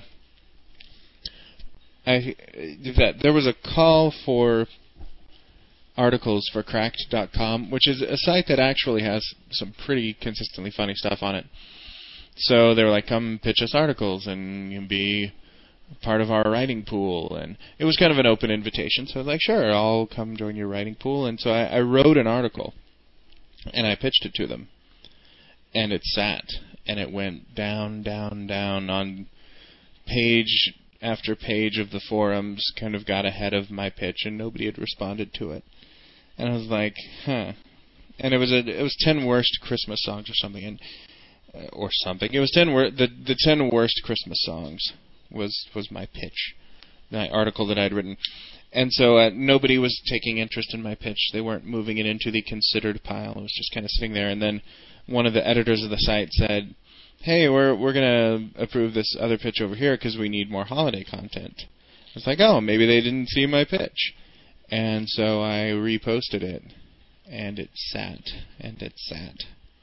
there was a call for articles for Cracked.com, which is a site that actually has some pretty consistently funny stuff on it. So they were like, come pitch us articles and you can be part of our writing pool. And it was kind of an open invitation, so I was like, sure, I'll come join your writing pool. And so I wrote an article, and I pitched it to them. And it sat, and it went down, down, down on page after page of the forums, kind of got ahead of my pitch, and nobody had responded to it. And I was like, huh. And it was 10 worst Christmas songs or something, and or something. It was the 10 worst Christmas songs was my pitch, my article that I'd written. And so nobody was taking interest in my pitch. They weren't moving it into the considered pile. It was just kind of sitting there. And then one of the editors of the site said, "Hey, we're going to approve this other pitch over here because we need more holiday content." It's like, oh, maybe they didn't see my pitch. And so I reposted it. And it sat. And it sat.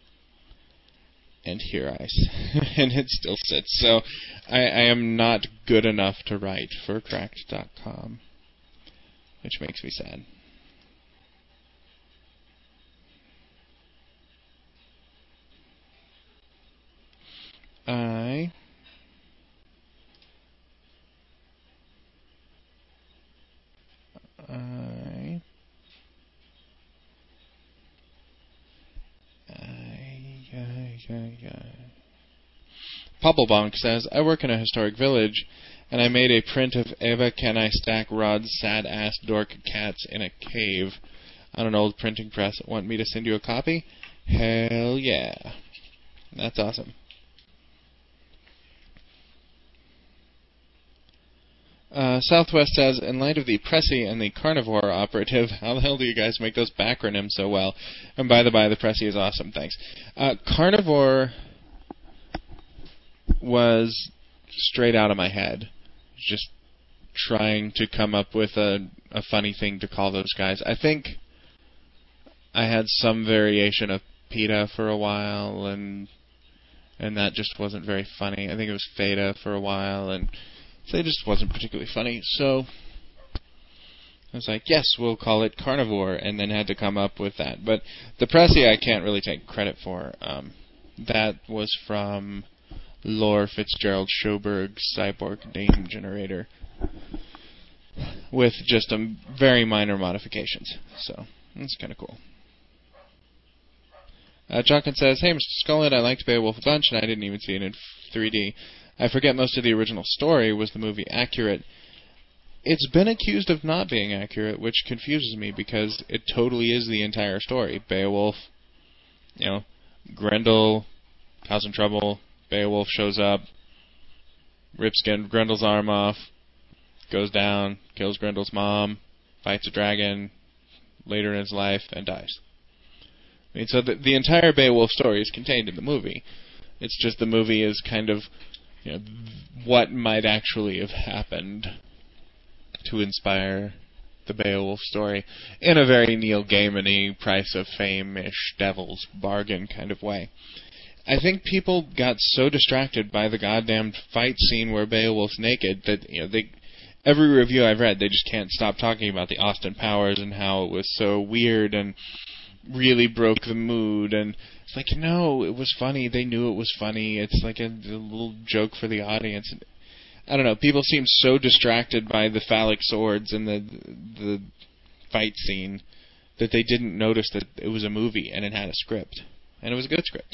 And here and it still sits. So I am not good enough to write for Cracked.com. Which makes me sad. I Pobblebonk says, I work in a historic village, and I made a print of Eva Can I Stack Rod's sad-ass dork cats in a cave on an old printing press. Want me to send you a copy? Hell yeah. That's awesome. Southwest says, in light of the Pressy and the Carnivore operative, how the hell do you guys make those backronyms so well? And by the by, the Pressy is awesome, thanks. Carnivore was straight out of my head. Just trying to come up with a funny thing to call those guys. I think I had some variation of PETA for a while, and that just wasn't very funny. I think it was Theta for a while, and it just wasn't particularly funny. So I was like, yes, we'll call it Carnivore, and then had to come up with that. But the Pressy I can't really take credit for. That was from Lore Fitzgerald Schoberg's Cyborg Name Generator, with just very minor modifications. So that's kind of cool. Jonkin says, hey, Mr. Scullin, I liked Beowulf a bunch, and I didn't even see it in 3D. I forget most of the original story. Was the movie accurate? It's been accused of not being accurate, which confuses me, because it totally is the entire story. Beowulf, Grendel, causing trouble, Beowulf shows up, rips Grendel's arm off, goes down, kills Grendel's mom, fights a dragon later in his life, and dies. I mean, so the entire Beowulf story is contained in the movie. It's just the movie is kind of what might actually have happened to inspire the Beowulf story in a very Neil Gaiman-y, Price of Fame-ish, Devil's Bargain kind of way. I think people got so distracted by the goddamn fight scene where Beowulf's naked that every review I've read, they just can't stop talking about the Austin Powers and how it was so weird and really broke the mood. And it's like, no, it was funny. They knew it was funny. It's like a little joke for the audience. I don't know. People seem so distracted by the phallic swords and the fight scene that they didn't notice that it was a movie and it had a script. And it was a good script.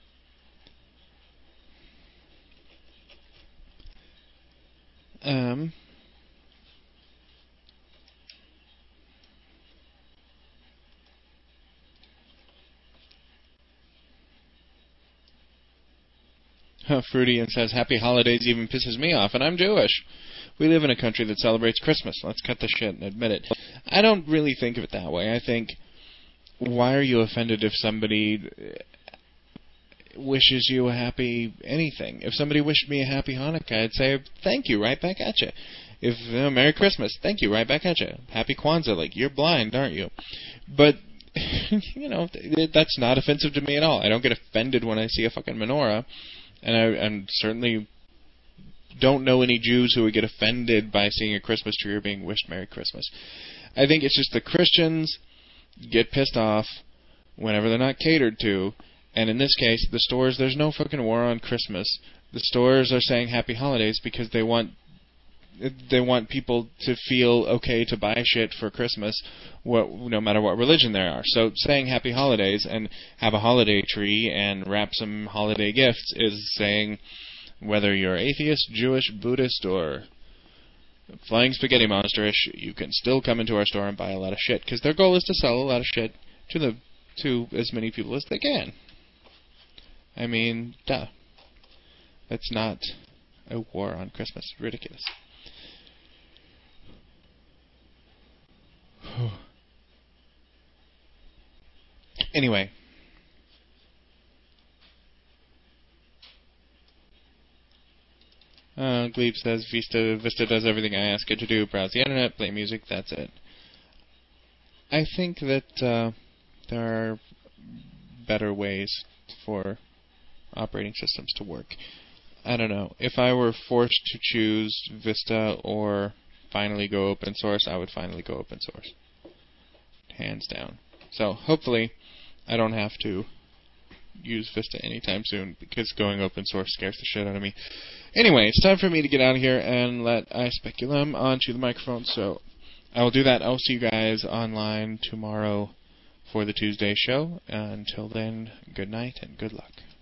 Fruity and says, happy holidays even pisses me off, and I'm Jewish. We live in a country that celebrates Christmas. Let's cut the shit and admit it. I don't really think of it that way. I think, why are you offended if somebody wishes you a happy anything? If somebody wished me a happy Hanukkah, I'd say, thank you, right back at you. If, Merry Christmas, thank you, right back at you. Happy Kwanzaa, like, you're blind, aren't you? But, that's not offensive to me at all. I don't get offended when I see a fucking menorah. And certainly don't know any Jews who would get offended by seeing a Christmas tree or being wished Merry Christmas. I think it's just the Christians get pissed off whenever they're not catered to. And in this case, the stores, there's no fucking war on Christmas. The stores are saying Happy Holidays because they want people to feel okay to buy shit for Christmas, no matter what religion they are. So saying Happy Holidays and have a holiday tree and wrap some holiday gifts is saying whether you're atheist, Jewish, Buddhist, or flying spaghetti monster-ish, you can still come into our store and buy a lot of shit, because their goal is to sell a lot of shit to as many people as they can. I mean, duh. That's not a war on Christmas. Ridiculous. Anyway. Glebe says Vista does everything I ask it to do. Browse the internet, play music, that's it. I think that there are better ways for operating systems to work. I don't know. If I were forced to choose Vista or finally go open source, I would finally go open source. Hands down. So hopefully I don't have to use Vista anytime soon, because going open source scares the shit out of me. Anyway, it's time for me to get out of here and let iSpeculum onto the microphone, so I will do that. I'll see you guys online tomorrow for the Tuesday show. Until then, good night and good luck.